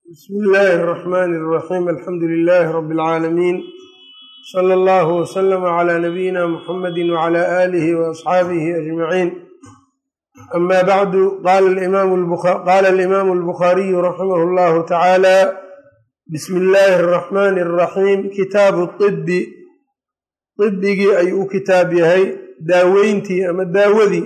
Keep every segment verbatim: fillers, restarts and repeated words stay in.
بسم الله الرحمن الرحيم الحمد لله رب العالمين صلى الله وسلم على نبينا محمد وعلى آله وأصحابه أجمعين أما بعد قال الإمام البخاري, قال الإمام البخاري رحمه الله تعالى بسم الله الرحمن الرحيم كتاب الطب طبigii ayuu u kitaab yahay daaweyntii ama daawadii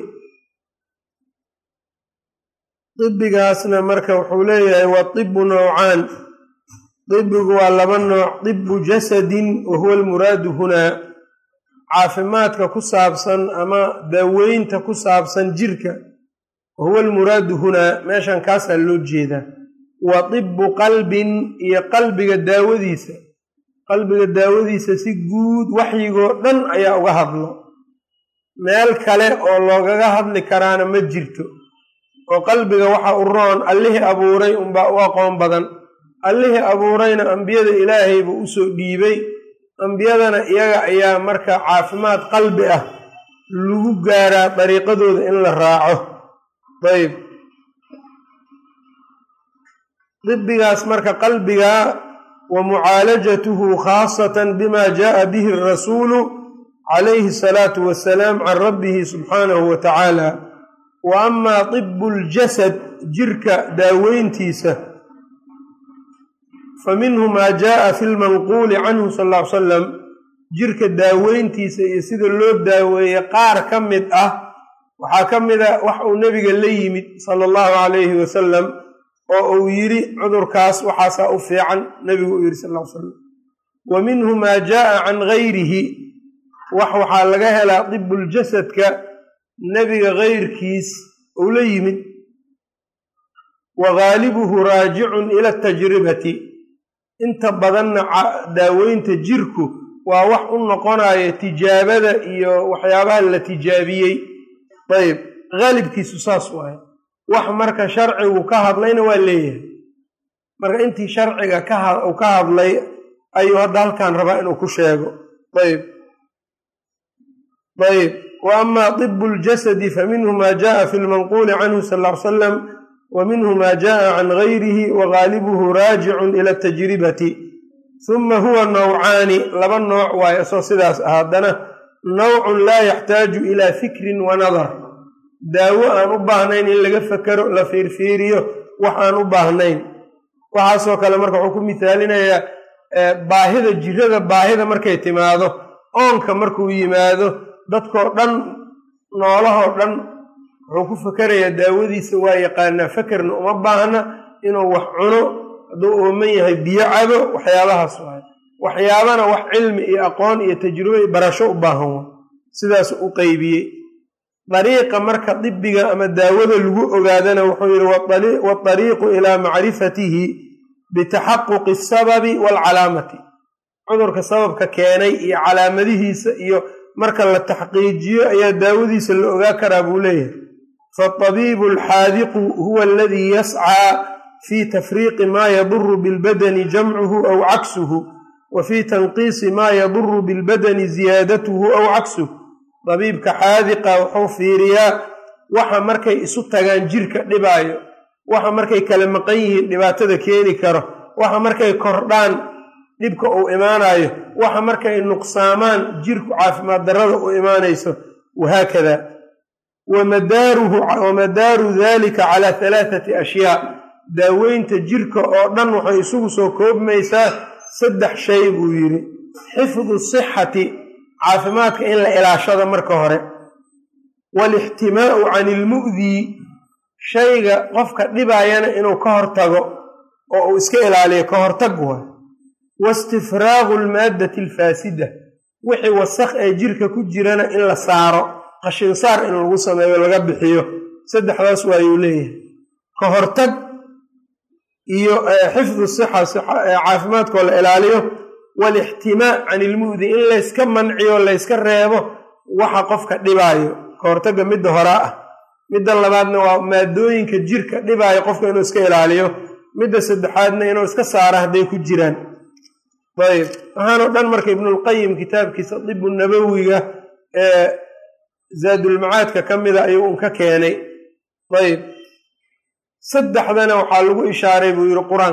dibigaasna marka wuxuu leeyahay waa dibu nowcaan dibigu waa laba nooc dibu jasadin wa huwa almuraadu hunaa caafimaadka ku saabsan ama daaweynta ku saabsan jirka wa huwa almuraadu hunaa meeshan kaasaa loo jeedaa wa dibu qalbin iyo qalbiga daawadiisa qalbiga daawadiisa si guud waxyigoo dhan ayaa uga hadlo meel kale oo loogaga hadli karaana ma jirto oo qalbiga waxa u roon allihii abuuray unbaa u aqoon badan allihii abuurayna ambiyada ilaahay buu usoo dhiibay ambiyadana iyaga ayaa marka caafimaad qalbi ah lagu gaaraa dariiqadooda in la raaco ayb dibigaas marka qalbiga ومعالجته خاصة بما جاء به الرسول عليه الصلاة والسلام عن ربه سبحانه وتعالى وأما طب الجسد جرك داوينتيسة فمنه ما جاء في المنقول عنه صلى الله عليه وسلم جرك داوينتيسة يسيد اللوب داوية قار كمد أه وحا كمد وحو نبي الليمد صلى الله عليه وسلم oo uu yidhi cudurkaas waxaasaa u fiican nebigu uu yidhi sal ll ly slam wa minhu maa jaa'a can gayrihi wax waxaa laga helaa dibuuljasadka nebiga gayrkiis uu la yimid wa gaalibuhu raajicun ila atajribati inta badanna daaweynta jirku waa wax u noqonaya tijaabada iyo waxyaabaha la tijaabiyey ayb gaalibkiisu saas waaye wax marka sharcigu ka hadlayna waa leeyahay marka intii sharciga uu ka hadlay ayuu hadda halkan rabaa inuu ku sheego ayb ayb wa ama dibu ljasadi faminhu ma jaءa fi lmanquuli canhu sal ll ly salam wa minhu ma jaءa can gayrihi wa gaalibuhu raajicun ila atajribati huma huwa nawcaani laba nooc waayo soo sidaas ah haddana nawcun laa yaxtaaju ila fikrin wa nadar daawo aan u baahnayn in laga fakero la fiirfiiriyo wax aan u baahnayn waxaasoo kale marka wuxuu ku mithaalinayaa baahida jirada baahida markay timaado oonka markuu yimaado dadkoo dhan noolahoo dhan wuxuu ku fakerayaa daawadiisa waa yaqaanaa fakerna uma baahna inuu wax cuno hadduu ooman yahay biyo cabo waxyaabahaas waay waxyaabana wax cilmi iyo aqoon iyo tajrubo iyo barasho u baahan wa sidaas u qeybiyey dariiqa marka dibiga ama daawada lagu ogaadana wuxuu yidhi waariiqu ilaa macrifatihi bitaxaquqi asababi waalcalaamati cudurka sababka keenay iyo calaamadihiisa iyo marka la taxqiijiyo ayaa daawadiisa la ogaa karaa buu leeyahay faatabiibu alxaadiqu huwa aladii yascaa fii tafriiqi maa yaduru bilbadani jamcuhu aw caksuhu wa fii tanqiisi maa yaduru bilbadani ziyaadatuhu aw caksuhu dabiibka xaadiqa wuxuu fiiriyaa waxa markay isu tagaan jirka dhibaayo waxa markay kala maqan yihiin dhibaatada keeni karo waxa markay kordhaan dhibka uu imaanayo waxa markay nuqsaamaan jirku caafimaad darrada u imaanayso wahaakada wa madaaru dalika calaa halaathati ashyaa daaweynta jirka oo dhan waxay isugu soo koobmaysaa saddex shay buu yidhi xifdu sixati caafimaadka in la ilaashado marka hore waalixtimaa'u can ilmu'dii shayga qofka dhibaayana inuu ka hortago oo uu iska ilaaliyo ka hortag waay waistifraagu almaaddati alfaasida wixii wasakh ee jirka ku jirana in la saaro qashinsaar in lagu sameeyo laga bixiyo saddexdaas waayuu leeyahay ka hortag iyo xifdu sixa caafimaadkoo la ilaaliyo waalixtimaa can ilmu'di in layska manciyo layska reebo waxa qofka dhibaayo ka hortagga midda horaa ah midda labaadna waa maadooyinka jirka dhibaayo qofka inuu iska ilaaliyo midda saddexaadna inuu iska saaro hadday ku jiraan ayb waxaanoo dhan marka ibnulqayim kitaabkiisa dibu nabowiga ee zaadulmacaadka ka mida ayuu un ka keenay ayb saddexdana waxaa lagu ishaaray buu yidhi qur-aanka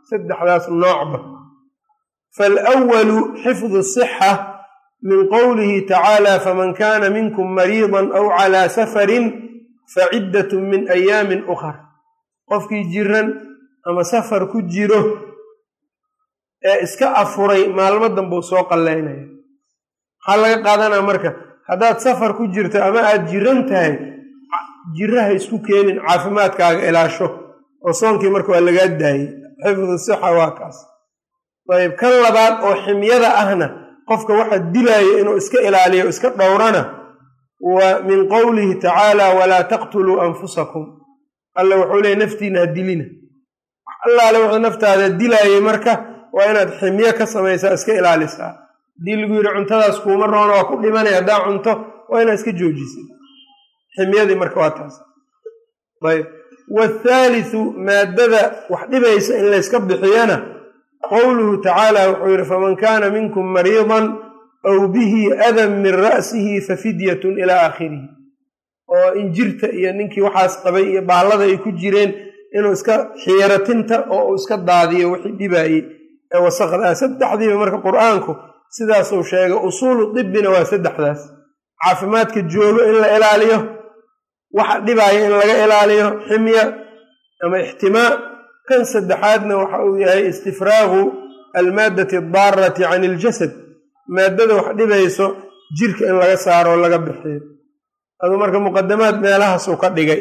saddexdaas noocba. faalawalu xifdu sixa min qowlihi tacaala faman kaana minkum mariidan aw calaa safarin faciddatun min ayaamin ukhar. qofkii jiran ama safar ku jiro ee iska afuray maalmo danbuu soo qallaynaya. maxaa laga qaadanaa marka haddaad safar ku jirto ama aada jiran tahay jiraha isku keenin, caafimaadkaaga ilaasho oo soonkii marka waa lagaa daayey. xifdu sixa waa kaas. ayb kan labaad oo ximyada ahna qofka waxa dilaayo inuu iska ilaaliyo o iska dhowrana wa min qowlihi tacaala walaa taqtuluu anfusakum. alla wuxuu leeyay naftiina ha dilina. allaale wuxuu naftaada dilaayay marka waa inaad ximyo ka samaysaa, iska ilaalisaa. haddii lagu yidhi cuntadaas kuuma roona waa ku dhimanay, haddaa cunto waa inaad iska joojisay. ximyadii marka waa taas. ayb waathaalithu maaddada wax dhibaysa in layska bixiyana qowluhu tacaala wuxuu yidhi faman kaana minkum mariidan aw bihi adan min ra'sihi fafidyatun ilaa aakhirihi. oo injirta iyo ninkii waxaas qabay iyo baallada ay ku jireen inuu iska xiiratinta oo uu iska daadiyo wixii dhibaayey ee wasaqdaa. saddexdiiba marka qur-aanku sidaasuu sheegay. usuulu dibbina waa saddexdaas: caafimaadka joogo in la ilaaliyo, waxa dhibaaya in laga ilaaliyo, ximya ama ixtimaa. kan saddexaadna waxa uu yahay istifraagu almaaddati addaarati can iljasad, maaddada wax dhibayso jirka in laga saaro oo laga bixiyo. aduu marka muqadamaad meelahaasuu ka dhigay.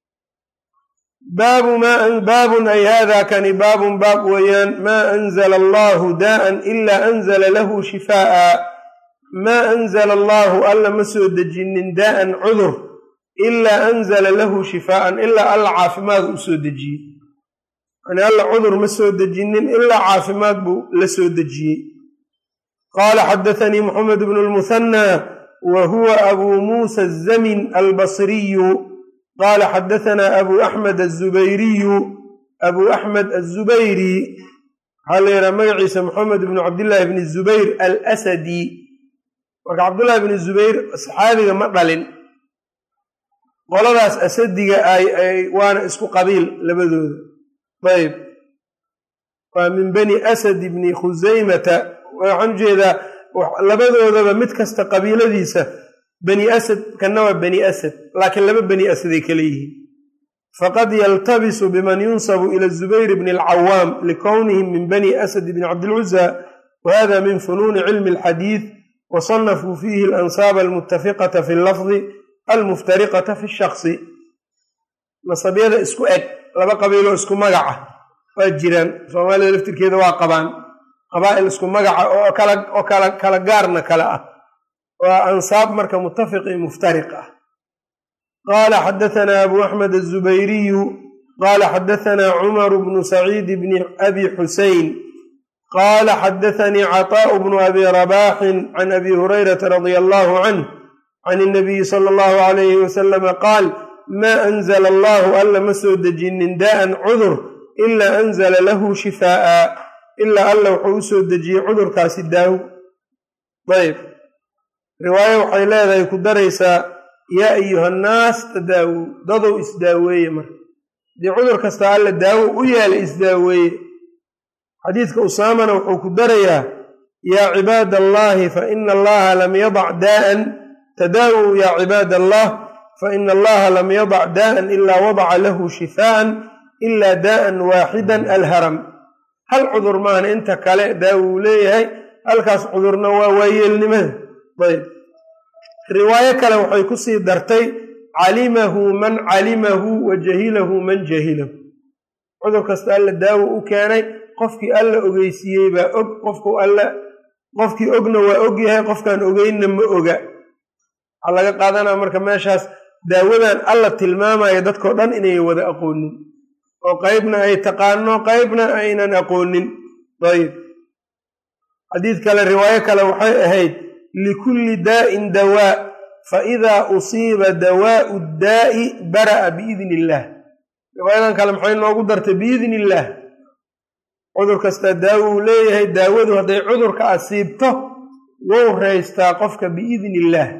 baabun ay hada kani baabun baab weeyaan maa anzala allahu daa'an ilaa anzala lahu shifaa'a. maa anzala allaahu alla ma soo dejinin daa'an cudur ilaa anzala lahu shifaa'an ilaa alla caafimaad u soo dejiyey. yani alla cudur ma soo dejinin ilaa caafimaad buu la soo dejiyey. qaala xadathanii moxamed bnu lmuhanaa wa huwa abuu muusa azamin albasriyu qaala xadahanaa abuu axmed azubayriyu abuu axmed azubayri waxaa la yidhaha magaciisa moxamed bnu cabdillaahi bni zubayr alasadi. marka cabdullaahi bni zubayr saxaabiga ma dhalin, qoladaas asadiga ay waana isku qabiil labadooda. ayb waa min bani asad ibni khusaymata. waxaan ujeedaa labadoodaba mid kasta qabiiladiisa bani asad, kanna waa bani asad, laakiin laba bani asaday kala yihiin. faqad yaltabisu biman yunsabu ila zubayr bni alcawaam likownihim min bani asad bni cabdilcuza wa hada min funuuni cilmi alxadiid wasanafuu fiihi alansaaba almuttafiqata fi allafdi almuftariqata fi shaksi. nasabyada isku eg laba qabiiloo isku magaca waa jiraan, soomaalida laftirkeeda waa qabaan qabaa'il isku magaca oo kala oo kala kala gaarna kale ah, waa ansaab marka muttafiq iyo muftariq ah. qaala xadahanaa abuu axmed azubayriyu qaala xadahanaa cumaru bnu saciid bni abi xusein qaala xadathanii caطaa'u bnu abi rabaaxin can abi hurayrata radia allahu canh can inabiyi sala allahu alayhi wasalama qaal maa anzala allaahu alla ma soo dejinin daa'an cudur ilaa anzala lahu shifaa'a ilaa alla wuxuu u soo dejiyey cudurkaasi daawo. ayb riwaayo waxay leedahay ku daraysaa yaa ayuhannaas tadaawow, dadow isdaaweeye. marka dii cudur kasta alla daawo u yeelay isdaaweeye. xadiidka usaamana wuxuu ku darayaa yaa cibaad allaahi fa ina allaha lam yadac daa'an tadaawow yaa cibaad allah faina allaha lam yadac daa'an ilaa wadaca lahu shifaa'an ilaa daa'an waaxidan alharam. hal cudur maana inta kale daawo uu leeyahay, halkaas cudurna waa waayeelnimada. ayb riwaayo kale waxay ku sii dartay calimahu man calimahu wa jahilahu man jahilahu. cudur kasta alla daawo u keenay, qofkii alla ogeysiiyey baa og, qofku alla qofkii ogna waa og yahay, qofkaan ogeynna ma oga. waxaa laga qaadanaa marka meeshaas daawadan alla tilmaamaya dadkao dhan inay wada aqoonin, oo qeybna ay taqaano qeybna aynan aqoonin. ayb xadiid kale riwaayo kale waxay ahayd likulli daa'in dawaa fa idaa usiiba dawaa'u daa'i bara'a biidni illaah. riwaayadan kale maxay noogu dartay biidni illaah. cudur kastaa daawo uu leeyahay, daawadu hadday cudurka asiibto wou raystaa qofka biidni illaah.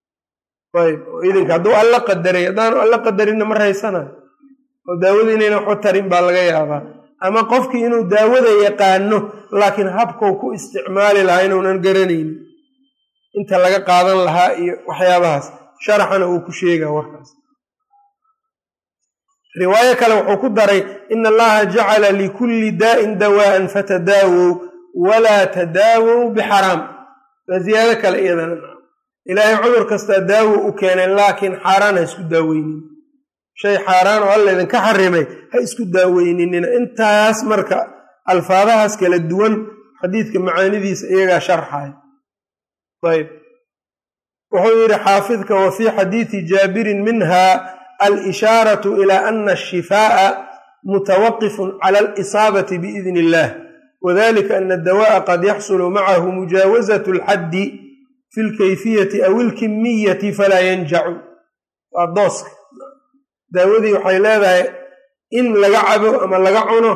ayb oo idinka hadduu alla qadaray, haddaanu alla qadarinna ma raysanayo oo daawadu inayna waxba tarin baa laga yaabaa. ama qofkii inuu daawada yaqaano laakiin habkou ku isticmaali lahaa inuunan garanaynin inta laga qaadan lahaa iyo waxyaabahaas sharaxana uu ku sheegaa warkaas. riwaayo kale wuxuu ku daray ina allaha jacala likulli daa'in dawaa'an fatadaawow walaa tadaawow bixaraam. waa ziyaado kale iyadana ilaahay cudur kastaa daawo u keeneen laakiin xaaraan ha isku daaweynin shay xaaraan oo alla idinka xarimay ha isku daaweyninina. intaas marka alfaadahaas kala duwan xadiidka macaanidiisa iyagaa sharxaya. ayb wuxuu yidhi xaafidka wa fii xadiidi jaabirin minha alishaaratu ilaa ana ashifaa'a mutawaqifun cala alisaabati biidn illah wadalika ana adawaa'a qad yaxsulu macahu mujaawazatu alxaddi fi lkayfiyati aw ilkimiyati falaa yanjacu. waa dooska daawadii waxay leedahay in laga cabo ama laga cuno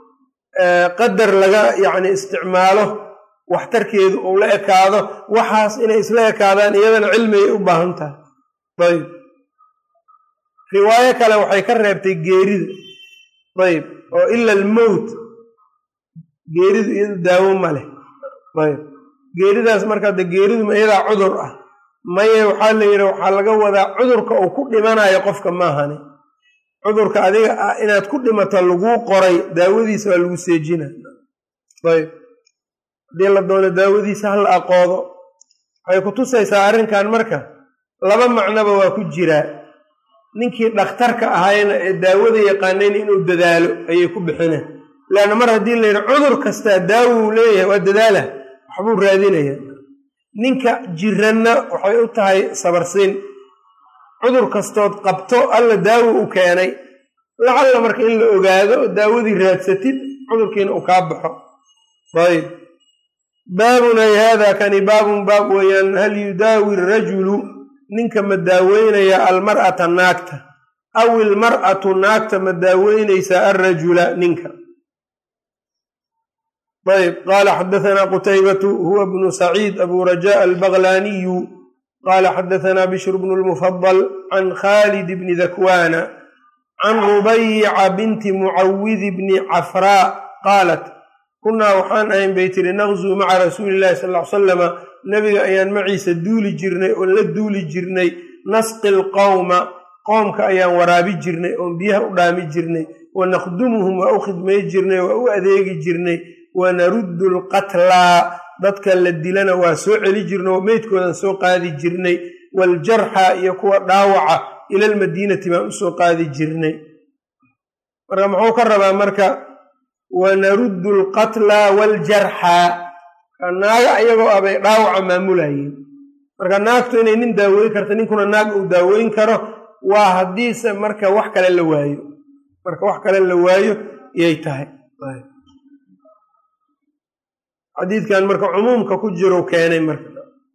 qadar laga yacni isticmaalo waxtarkeedu uu la ekaado waxaas inay isla ekaadaan iyadana cilmigay u baahan tahay. ayb riwaayo kale waxay ka reebtay geerida ayb oo ila almowt geeridu iyadu daawo ma leh. ayb geeridaas marka de geeridu ma iyadaa cudur ah maye waxaa la yidhi waxaa laga wadaa cudurka uu ku dhimanayo qofka maahani cudurka adiga ah inaad ku dhimato laguu qoray daawadiisa waa lagu seejina. ayb haddii la doono daawadiisa hala aqoodo waxay ku tusaysaa arrinkan marka laba macnoba waa ku jiraa. ninkii dhakhtarka ahayna ee daawada yaqaanayn inuu dadaalo ayay ku bixineen leanna mar haddii la yidhi cudur kastaa daawo uu leeyahay waa dadaala waxbuu raadinaya. ninka jiranna waxay u tahay sabarsiin cudur kastood qabto alla daawo u keenay lacalla marka in la ogaado oo daawadii raadsatid cudurkiina uu kaa baxo. ayb baabun ay haadaa kani baabun baab weeyaan hal yudaawi rajulu ninka ma daaweynaya almar'ata naagta aw ilmar'atu naagta ma daaweynaysa alrajula ninka. ayb qaala xadahanaa qutaybatu huwa bnu saciid abu rajaa albaglaaniyu qaala xadahanaa bishr bnu lmufadal can khaalid bni dakwana can rubayca binti mucawidi bni cafraa qaalat kunaa waxaan ahayn bay tiri naqzuu maca rasuuli illahi sal ly salama nebiga ayaan maciisa duuli jirnay oon la duuli jirnay nasqi lqowma qoomka ayaan waraabi jirnay oon biyaha u dhaami jirnay wa naqdumuhum waa u khidmay jirnay waa u adeegi jirnay wanaruddu alqatlaa dadka la dilana waa soo celi jirnay oo meydkoodan soo qaadi jirnay waaljarxa iyo kuwa dhaawaca ila almadiinati baan usoo qaadi jirnay. marka muxuu ka rabaa marka wanaruddu alqatlaa waaljarxa naaga ayagoo ah bay dhaawaca maamulayeen. marka naagtu inay nin daaweyn karta ninkuna naag uu daaweyn karo waa haddiise marka wax kale la waayo marka wax kale la waayo iyay tahay. xadiidkan marka cumuumka ku jiro keenay marka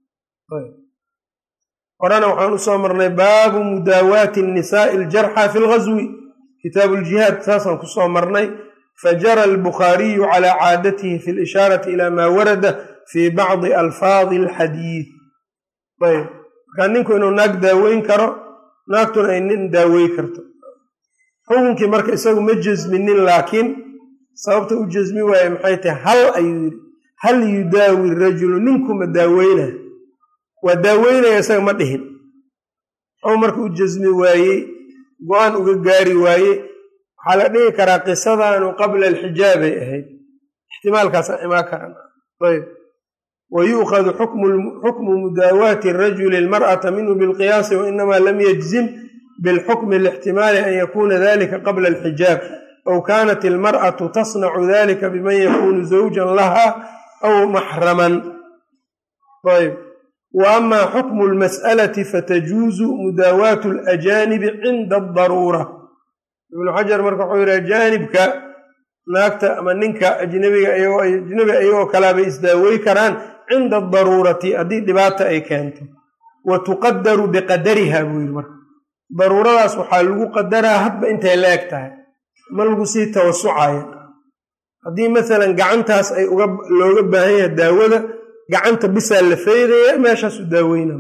horena waxaan usoo marnay baabu mudaawaati nisaa'i aljarxa fi lghaswi kitaabu ljihaad saasaan kusoo marnay fajara albukhaariyu calaa caadatihi fi lishaarati ila maa warada fi bacdi alfaadi alxadiid. ayb markaa ninku inuu naag daaweyn karo naagtuna ay nin daawey karto xukunkii marka isagu ma jasminin laakiin sababta u jasmi waaye maxay tahay hal ayuu yidhi hal yudaawi rajulu ninku ma daaweynaya waa daaweynaya isaga ma dhihin xuu marka u jasmi waayey go-aan uga gaari waaye waxaa la dhihi karaa qisadaanu qabla alxijaabay ahayd ixtimaalkaasa imaa karan. ayb wa yu'khadu xukmu mudaawaati rajuli almar'ata minhu bilqiyaasi wainamaa lam yajzim bilxukmi lixtimaali an yakuna dalika qabla alxijaab aw kaanat almar'atu tasnacu dalika biman yakunu zawjan laha aw maxraman. ayb wa ama xukmu lmas'alati fatajuuzu mudaawaatu alajaanibi cinda adaruura. ibnu xajar marka wuxuu yidhi ajaanibka naagta ama ninka ajnabiga ajnabi ayagoo kalaabay isdaawey karaan cinda adaruurati haddii dhibaata ay keento wa tuqadaru biqadariha buu yidhi marka daruuradaas waxaa lagu qadaraa hadba intay la eg tahay ma lagu sii tawasucayo. haddii masalan gacantaas ay uga looga baahan yahay daawada gacanta bisaa la faydaya meeshaasu daaweyna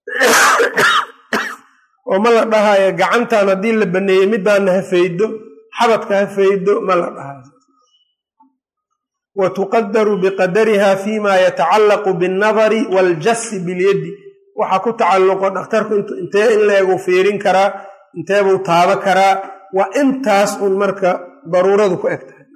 oo ma la dhahayo gacantan haddii la baneeyey midaana ha faydo xabadka ha faydo ma la dhahay wa tuqadaru biqadariha fima yatacallaqu binnadari waaljasi bilyadi waxaa ku tacalluqo dhakhtarku intee in leegu fiirin karaa intee buu taabo karaa waa intaas un marka daruuradu ku eg tahay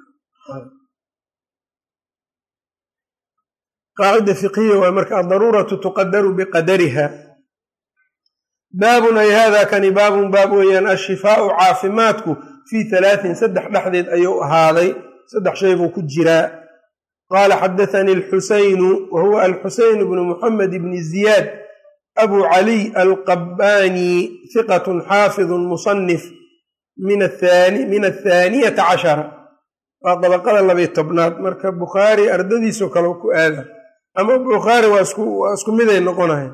qaacida fiqhiya waa marka addaruuratu tuqadaru biqadariha baabun ay hada kani baabun baab weeyaan ashifaau caafimaadku fii halaatin saddex dhexdeed ayuu ahaaday saddex shay buu ku jiraa qaala xadathanii alxusaynu wa huwa alxusayn bnu muxamed bni ziyaad abu caliy alqabbaani hiqatun xaafidun musanif min athaaniyata cashara waa dabaqada labiy tobnaad marka bukhaari ardadiisoo kale ku aada ama bukhaari waa isku miday noqonahay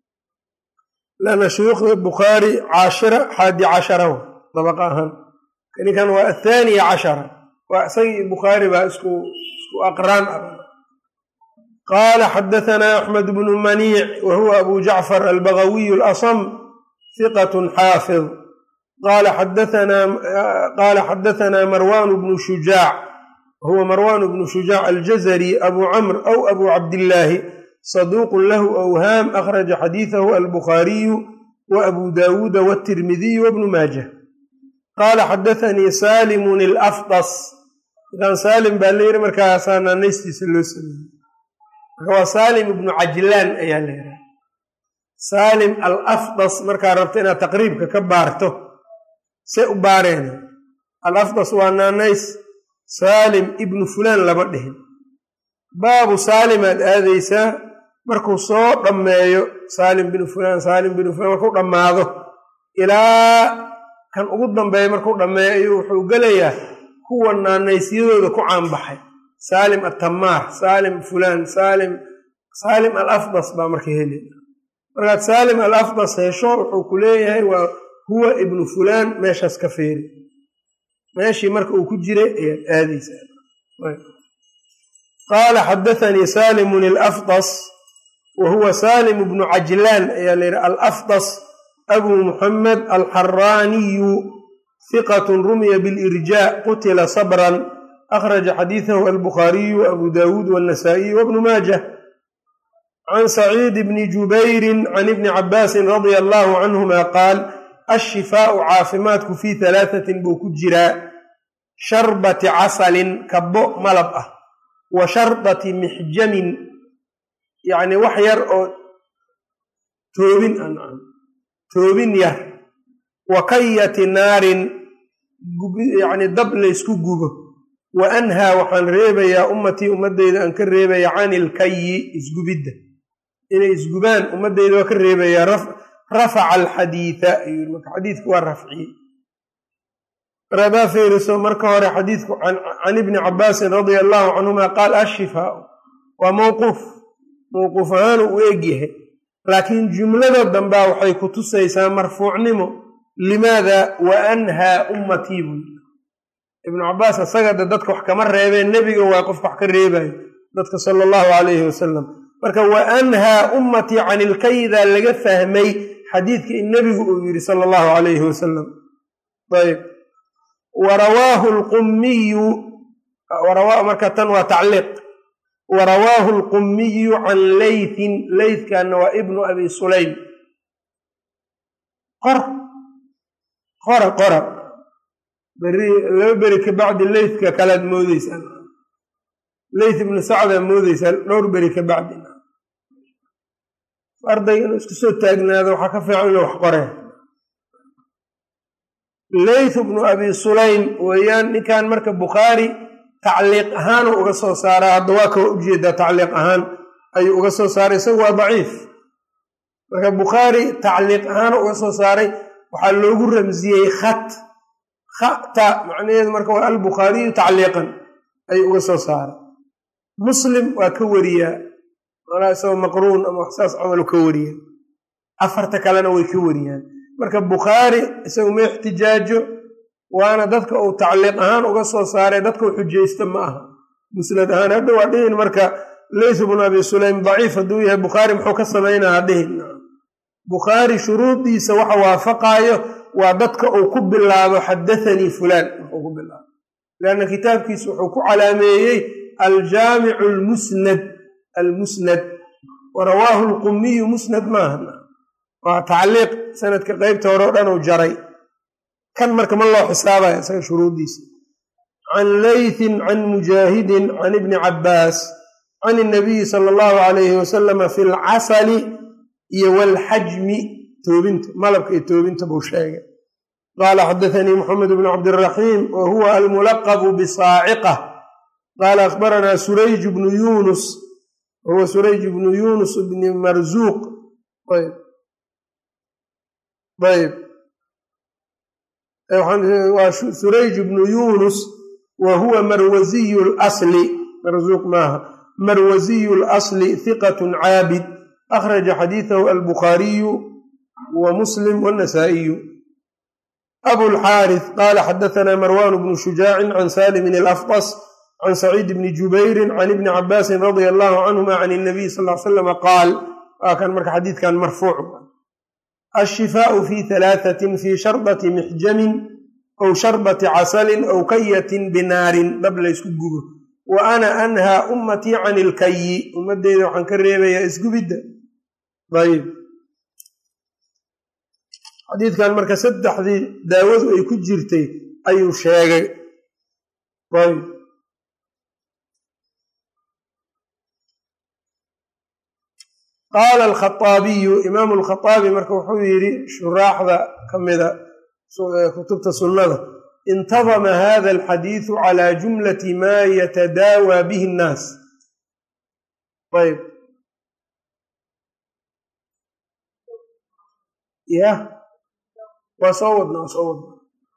lanna shuyuukhda bukhaari caashira xaadi cashara dabaqa ahaan ninkan waa athaaniya cashara waa isagii bukhaari baa isku aqraan ah qaala xadahanaa axmed bnu maniic wa huwa abu jacfar albagawiyu alasam hiqatun xaafid qaala xadahanaa marwan bnu shujaac wahuwa marwan bnu shujaac aljazari abu camr aw abu cabdillaahi saduuqun lahu awhaam akhraja xadiidahu albukhaariyu wa abu daawuuda watirmidiyu wabnu maajah qaala xadathanii saalimun alafdas markaan saalim baa layidhi markaasaa naanaystiisa loo sameeyey marka waa saalim ibnu cajlaan ayaa la yidhaha saalim al afdas markaa rabta inaad taqriibka ka baarto see u baareena al afdas waa naanays saalim ibnu fulaan lama dhihin baabu saalim aad aadaysaa markuu soo dhammeeyo saalim binu fulaan saalim binu fulaan markuu dhammaado ilaa kan ugu dambeeya markuu dhammeeyo ayuu wuxuu gelayaa kuwa naanaysyadooda ku caanbaxay saalim atamaar saalim fulaan saalim saalim al afdas baa marka heli markaad saalim al afdas hesho wuxuu ku leeyahay waa huwa ibnu fulaan meeshaas ka feeri meeshii marka uu ku jiray ayaad aadaysaa qaala xadathanii saalimun alafdas wa huwa saalim bnu cajlaan ayaa la yidhi alafdas abu muxamed alxaraaniyu hiqatun rumiya bilirjaa qutila sabran akhraja xadiidahu albukhaariyu abu daawuud wannasaa'iyu wabnu maajah can saciid bni jubayrin can ibni cabaasin radia allahu canhuma qaal ashifaau caafimaadku fii halaathatin buu ku jiraa sharbati casalin kabbo malab ah wa shardati mixjamin yacni wax yar oo toobin ah toobin yar wa kayati naarin yacni dab laysku gubo wa anhaa waxaan reebayaa ummatii ummaddeyda aan ka reebaya cani ilkayi isgubidda inay isgubaan ummaddeyda waa ka reebayaa rafaca alxadiida ayuu marka xadiidku waa rafciyey mar haddaa fiiriso marka hore xadiidku can ibni cabaasin radia allahu canhuma qaal ashifaau waa mawquuf mawquuf ahaan u egyahay laakiin jumlada dambaa waxay ku tusaysaa marfuucnimo limaada wa anhaa ummatii buu ibnu cabaas isaga de dadka wax kama reebeen nebiga waa qofka wax ka reebayo dadka sala allahu calayhi wasalam marka wa anhaa ummatii can ilkayda laga fahmay xadiidka in nebigu uu yidhi sala allahu calayhi wasalam ayb warawaahu lqummiyu marka tan waa tacliiq warawaahu alqummiyu can leytin leytkanna waa ibnu abi sulaym qor qora qora beri laba beri ka bacdi leytka kalaad moodeysaa leyt ibnu sacdaa moodeysaa dhowr beri ka bacdi ardayga inuu isku soo taagnaado waxaa ka fiican inuu wax qoree leyth ibnu abi sulaym weeyaan ninkan marka bukhaari tacliiq ahaanu uga soo saaraa hadda waa kawa ujeedaa tacliiq ahaan ayuu uga soo saaray isagu waa daciif marka bukhaari tacliiq ahaanu uga soo saaray waxaa loogu ramsiyey khat khata macnaheedu marka waa albukhaariyu tacliiqan ayuu uga soo saaray muslim waa ka wariyaa malaa isagoo maqruun ama waxsaas camalu ka wariya afarta kalena way ka wariyaan marka bukhaari isagu ma ixtijaajo waana dadka uu tacliiq ahaan uga soo saaray dadka u xujaysta ma aha musnad ahaan hadda waa dhihin marka leyth bnu abi sulaym daciif hadduu yahay bukhaari muxuu ka samaynaha dhihin bukhaari shuruudiisa waxa waafaqaayo waa dadka uu ku bilaabo xadathanii fulaan wuxuu ku bilaabo lanna kitaabkiisu wuxuu ku calaameeyey aljaamicu almusnad almusnad warawaahu lqumiyu musnad maaha waa tacliiq sanadka qeybta hore o dhan uu jaray kan marka ma loo xisaabaya isaga shuruudiisa can laythin can mujaahidin can ibni cabbaas can inabiyi sala allahu alayhi wasalama fi lcasali iyo walxajmi toobinta malabka iyo toobinta buu sheegay qaala xadathanii moxamed bnu cabdiraxiim wa huwa almulaqabu bisaaciqa qaala akhbaranaa surayj bnu yunus wahuwa surayj bnu yunus bni marzuuq ayb ayb waa surayj bnu yunus wa huwa marwaziyu lasli marzuuq maaha marwaziyu lasli hiqat caabid akhraja xadiidahu albukhaariyu wa muslim wannasaa'iyu abulxaarith qaala xadahanaa marwan bnu shujaacin can salimin alafqas can saciid bni jubayrin can ibni cabaasin radia allahu canhuma can inabiy sal l slama qaal waa kan marka xadiidkan marfuuc ashifaau fi halaathatin fi sharbati mixjamin aw sharbati casalin aw kayatin binaarin dhab laysku gubo wa ana anhaa ummatii can ilkayi ummadeyda waxaan ka reebayaa isgubidda ayb xadiidkan marka saddexdii daawadu ay ku jirtay ayuu sheegay ayb qaala alkhaaabiyu imaamu alkhaaabi marka wuxuu yidhi shuraaxda ka mida kutubta sunnada intadama hada alxadiidu calaa jumlati maa yatadaawaa bihi annaas ayb ya waa soo wadna waa soo wadna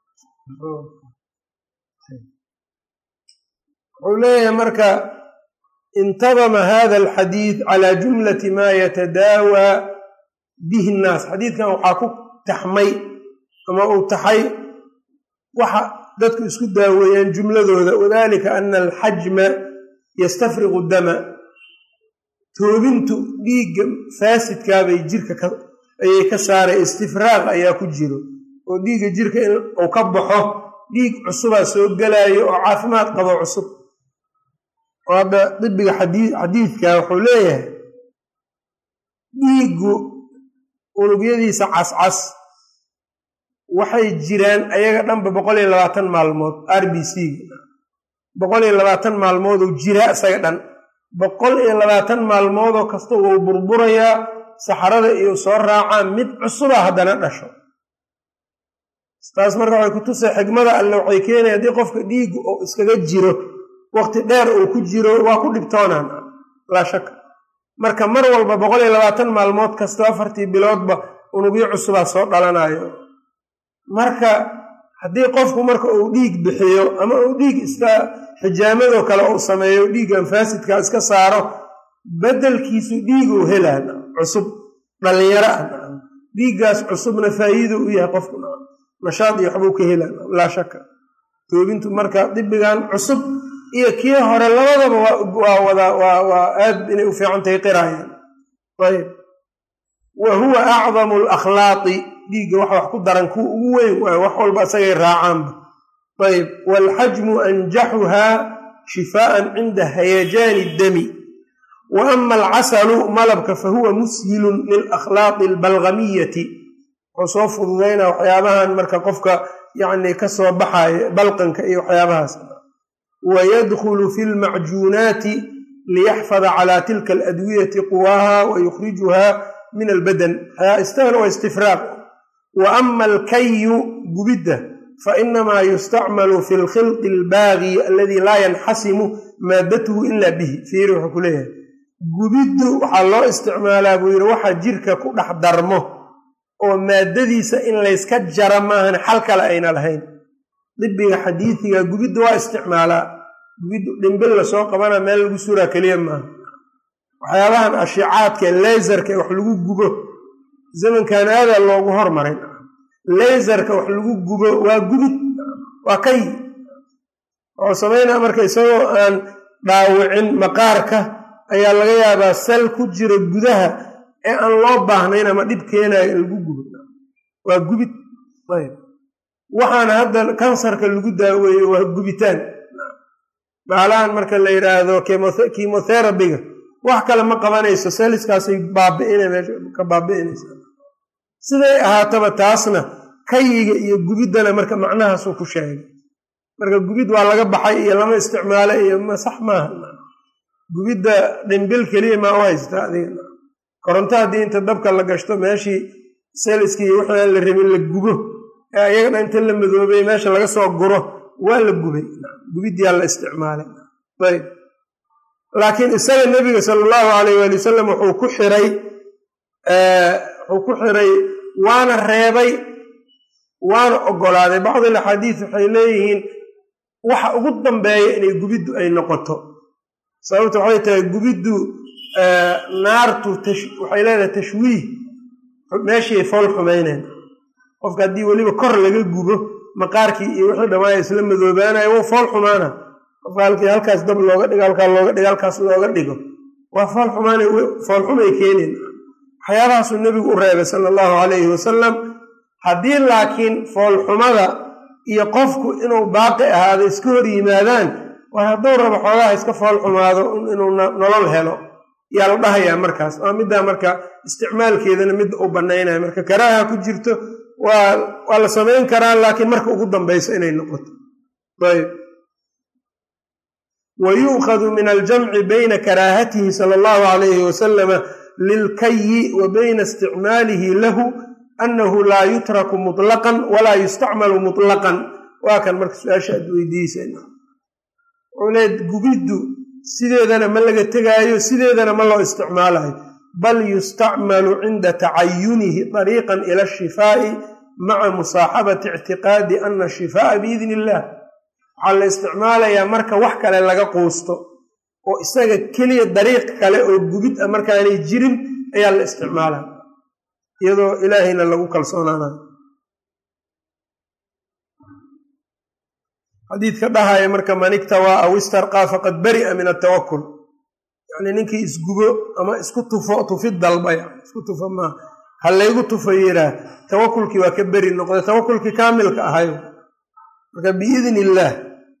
wuxuu leeyahay marka intadama hada alxadiid calaa jumlati maa yatadaawaa bihi annaas xadiidkan waxaa ku taxmay ama uu taxay waxa dadku isku daaweeyaan jumladooda wadalika ana alxajma yastafriqu dama toobintu dhiigga faasidkaabay jirka ayay ka saaray istifraaq ayaa ku jiro oo dhiigga jirka in uu ka baxo dhiig cusubaa soo gelaayo oo caafimaad qabo cusub oo hadda dibiga xadiidka wuxuu leeyahay dhiiggu unugyadiisa cascas waxay jiraan ayaga dhanba boqol iyo labaatan maalmood r b c boqol iyo labaatan maalmooduu jiraa isaga dhan boqol iyo labaatan maalmoodoo kasta wuu burburayaa saxarada iyo soo raacaa mid cusuba haddana dhasho taas marka waxay ku tusay xigmada alle waxay keenaya haddii qofka dhiiggu oo iskaga jiro waqti dheer uu ku jiro waa ku dhibtoonaan laa shaka marka mar walba boqol iyo labaatan maalmood kasta afartii biloodba unugyo cusubaa soo dhalanayo marka haddii qofku marka uu dhiig bixiyo ama uu dhiig iska xijaamadoo kale uu sameeyo dhiiggan faasidka iska saaro bedelkiisu dhiiguu helaan cusub dhallinyaro ah dhiiggaas cusubna faa'iido u yahay qofku nashaad iyo waxbuu ka helaan laa shaka toobintu marka dibigan cusub iyo kii hore labadaba waa wada waa aad inay u fiican tahay qiraayaan ayb wa huwa acdamu alakhlaaqi dhiigga wax wax ku daran kuwa ugu weyn waay wax walba isagay raacaanba ayb waalxajmu anjaxuhaa shifaaan cinda hayajaani dami wa ama alcasalu malabka fahuwa mushilun lilakhlaaqi albalgamiyati wuxuu soo fududaynaa waxyaabahan marka qofka yacni ka soo baxayo balqanka iyo waxyaabahaas wayadkhulu fi lmacjuunaati liyaxfada calaa tilka aladwiyati quwaaha wa yukhrijuhaa min albadan istahna waa istifraaq wa ama alkayu gubidda fainamaa yustacmalu fi lkhilqi albaagi aladi laa yanxasimu maadatuhu ila bihi fiiri wuxuu ku leeyahay gubiddu waxaa loo isticmaalaa buu yidhi waxa jirka ku dhex darmo oo maadadiisa in layska jara maahan xal kale ayna lahayn dibiga xadiidiga gubiddu waa isticmaalaa gubiddu dhimbil lasoo qabana meel lagu suraa keliya maaha waxyaabahan ashicaadka leysarka wax lagu gubo zamankan aadaa loogu hormaray leysarka wax lagu gubo waa gubid waa kay wuxuu samaynaa marka isagoo aan dhaawicin maqaarka ayaa laga yaabaa sal ku jira gudaha ee aan loo baahnayn ama dhib keenayo in lagu gubo waa gubid ayb waxaana hadda kansarka lagu daaweeyo waa gubitaan baalahan marka la yidhaahdo kimoterabiga wax kale ma qabanayso seeliskaasay baabi'ina meesha ka baabi'inaysaa siday ahaataba taasna kayiga iyo gubiddana marka macnahaasuu ku sheegay marka gubid waa laga baxay iyo lama isticmaalo iyo ma sax maaha gubidda dhimbil keliya maa u haystaa adiga koronto haddii inta dabka la gashto meeshii seeliskii iyo wixii aan la rabin la gubo ee ayagana inta la madoobay meesha laga soo guro waa la gubay gubiddiyaa la isticmaalay ayb laakiin isaga nebiga sala allahu calayh waali wasalam wuxuu ku xiray wuxuu ku xiray waana reebay waana ogolaaday bacd alaxaadiis waxay leeyihiin waxa ugu dambeeya inay gubiddu ay noqoto sababta waxay tahay gubiddu naartu waxay leedahay tashwiih meeshii fool xumayneen qofka haddii weliba kor laga gubo maqaarkii iyo wixii dhammaaya isla madoobaanayo wuu fool xumaana qofka halkii halkaas dab looga dhigo halkaa looga dhigo halkaas looga dhigo waa fool xumaana fool xumay keeneen waxyaabahaasuu nebigu u reebay sala allahu calayhi wasalam haddii laakiin foolxumada iyo qofku inuu baaqi ahaado iska hor yimaadaan waa hadduu rabo xoogaha iska fool xumaado inuu nolol helo yaa la dhahayaa markaas waa middaa marka isticmaalkeedana midda u bannaynaya marka karaaha ku jirto waa waa la samayn karaa laakiin marka ugu dambayso inay noqoto ayb wa yu'khadu min aljamci bayna karaahatihi sala allahu calayhi wasalama lilkayi wa bayna isticmaalihi lahu annahu laa yutraku mutlaqan walaa yustacmalu mutlaqan waa kan marka su-aasha aad weydiisayna wuxuu leed gubiddu sideedana ma laga tegaayo sideedana ma loo isticmaalayo bal yustacmalu cinda tacayunihi dariiqan ila ashifaa'i maca musaaxabati ictiqaadi ana ashifaa'a biidni illah waxaa la isticmaalayaa marka wax kale laga quusto oo isaga keliya dariiq kale oo gubid ah markaanay jirin ayaa la isticmaalaya iyadoo ilaahayna lagu kalsoonaanayo xadiidka dhahaya marka man iktawaa aw istarqaa faqad bari'a min atawakul yacnii ninkii isgubo ama isku tufo tufid dalba yani isku tufo maa ha laygu tufo yiraa tawakulkii waa ka beri noqday tawakulkii kaamilka ahayo marka biidni illaah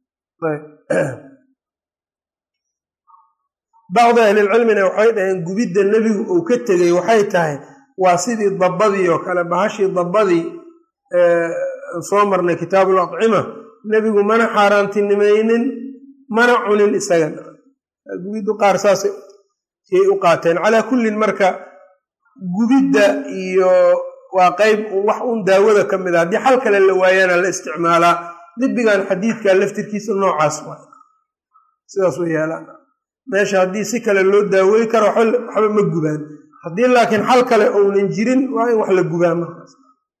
bacdi ahlilcilmina waxay dhaheen gubidda nebigu uu ka tegey waxay tahay waa sidii dabbadii oo kale bahashii dabbadii aan soo marnay kitaabul acima nebigu mana xaaraantinimaynin mana cunin isagan gubiddu qaar saasay yay u qaateen calaa kullin marka gubidda iyo waa qayb wax un daawada ka mid a haddii xal kale la waayana la isticmaalaa dibigan xadiidka laftirkiisa noocaas waay sidaas way yaalaan meesha haddii si kale loo daawey karo waxba ma gubaan haddii laakiin xal kale ounan jirin waa in wax la gubaa markaas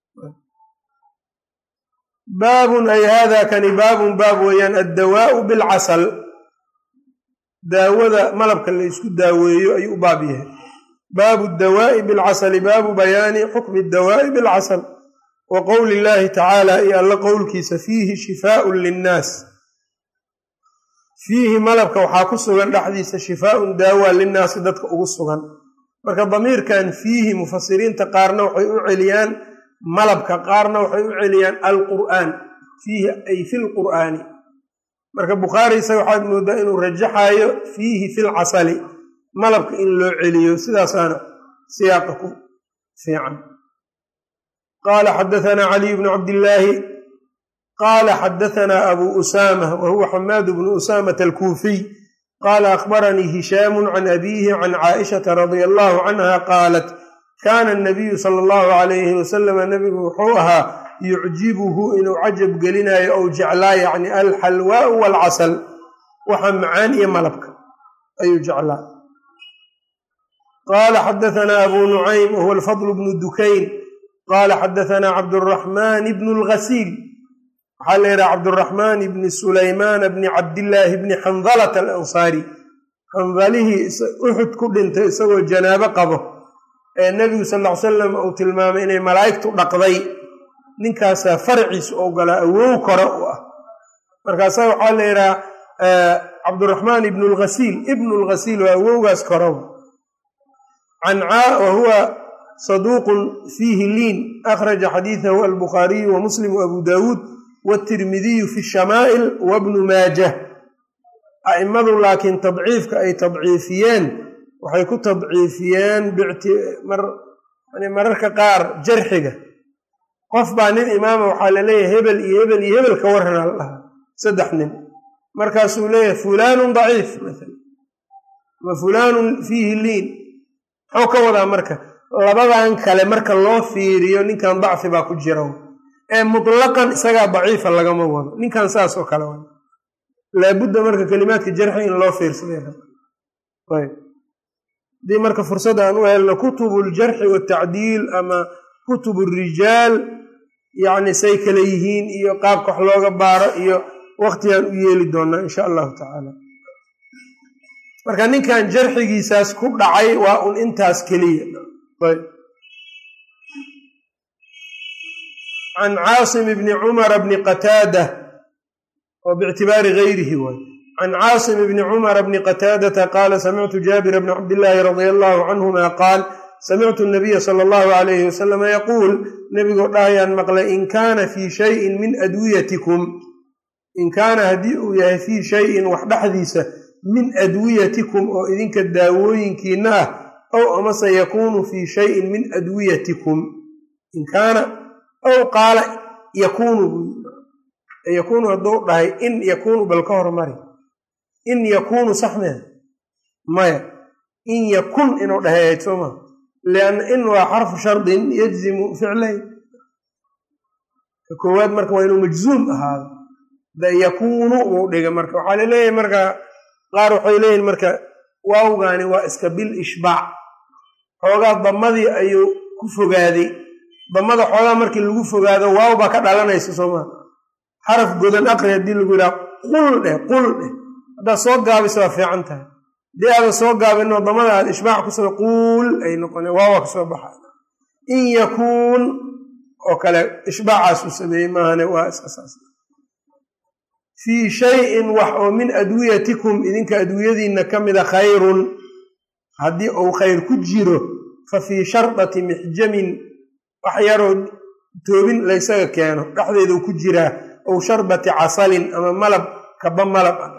baabun ay hada kani baabun baab weeyaan addawaau bilcasal daawada malabka la isku daaweeyo ayuu u baab yahay baabu dawaa'i bilcasali baabu bayaani xukmi dawaa'i bilcasal wa qowli illaahi tacaala iyo alla qowlkiisa fiihi shifaaun linnaas fiihi malabka waxaa ku sugan dhexdiisa shifaaun daawa linnaasi dadka ugu sugan marka damiirkan fiihi mufasiriinta qaarna waxay u celiyaan malabka qaarna waxay u celiyaan alqur'aan fiihi ay fi lqur'aani marka bukhaari isaga waxaad moodaa inuu rajaxayo fiihi fi lcasali malabka in loo celiyo sidaasaana siyaaqa ku fiican qaala xadahanaa caliy bnu cabdillaahi qaala xadahanaa abuu usaama wa huwa xamaadu bnu usaamata alkuufiy qaala akhbaranii hishaamu can abiihi can caaishata radia allahu canha qaalat kaana anabiyu sala allahu calayhi wasalama nebigu wuxuu ahaa yucjibuhu inuu cajab gelinayo ou jeclaa yacni alxalwaau waalcasal waxa macaan iyo malabka ayuu jeclaa qaala xadahanaa abuu nucaym wahuwa alfadl bnu dukayn qaala xadahanaa cabduraxmaan bnu lghasiil waxaa la yidhaha cabduraxmaan bni sulaymaan bni cabdillaahi bni xandalata alansaari xandalihii uxud ku dhintay isagoo janaabo qabo ee nebigu sal ll ly salam uu tilmaamay inay malaa'igtu dhaqday ninkaasaa farciisu ou galaa awow kore u ah markaasaa waxaa la yidhaha cabduraxmaan ibnu lghasiil ibnu lghasiil waa awowgaas korow wa huwa saduuqun fiihi liin akhraja xadiidahu albukhaariyu wa muslim wa abu daawuud waatirmidiyu fi shamaa'il wabnu maajah a'immadu laakiin tadciifka ay tadciifiyeen waxay ku tadciifiyeen mararka qaar jarxiga qof baa nin imaama waxaa la leeyahay hebel iyo hebel iyo hebel ka warrana la dhahaa saddex nin markaasuu leeyahay fulaanun daciif maala wa fulaanun fiihi liin muxuu ka wadaa marka labadan kale marka loo fiiriyo ninkan dacfi baa ku jira ee mutlaqan isagaa daciifa lagama wado ninkan saas oo kale wada laabudda marka kelimaadka jarxi in loo fiirsaday hadii marka fursad aan u helno kutubu ljarxi watacdiil ama kutubu rijaal yacni say kale yihiin iyo qaabka wax looga baaro iyo waqtigaan u yeeli doonaa insha allahu tacaala marka ninkan jarxigiisaas ku dhacay waa un intaas keliya can caasim bni cumara bni qataada oo bictibaari gayrihi waay can caasim bni cumara bni qataadata qaala samictu jaabira bna cabdillaahi radia allahu canhuma qaal samictu nabiya sala allahu alayhi wasalama yaquul nebigoo dhahayaan maqlay in kaana fii shayin min adwiyatikum in kaana haddii uu yahay fii shayin wax dhexdiisa min adwiyatikum oo idinka daawooyinkiina ah ow amase yakuunu fii shayin min adwiyatikum in kaana ow qaala yakuunu yakuunu hadduu dhahay in yakuunu bal ka hormari in yakuunu sax mea maya in yakun inuu dhahay ahayd soo maa lianna in waa xarfu shardin yajzimu ficlayn ka koowaad marka waa inuu majzuum ahaado da yakuunu uu dhiga marka waxaa laleeyahay marka qaar waxay leeyihin marka waawgaani waa iska bil ishbaac xoogaa damadii ayuu ku fogaaday damada xoogaa markii lagu fogaado waaw baa ka dhalanaysa soo maa xaraf godan aqri haddii lagu yidhaha qul dheh qul dheh haddaad soo gaabisa waa fiican tahay haddii aadan soo gaabinoo damada aad ishbaac ku soo quul ay noqone waawaa kasoo baxa in yakuun oo kale ishbaacaas uu sameeyey maahane waa iska saas fii shayin wax oo min adwiyatikum idinka adwiyadiinna ka mida khayrun haddii uu khayr ku jiro fa fii shardati mixjamin wax yaroo toobin laysaga keeno dhexdeeduu ku jiraa ow sharbati casalin ama malab kaba malab ah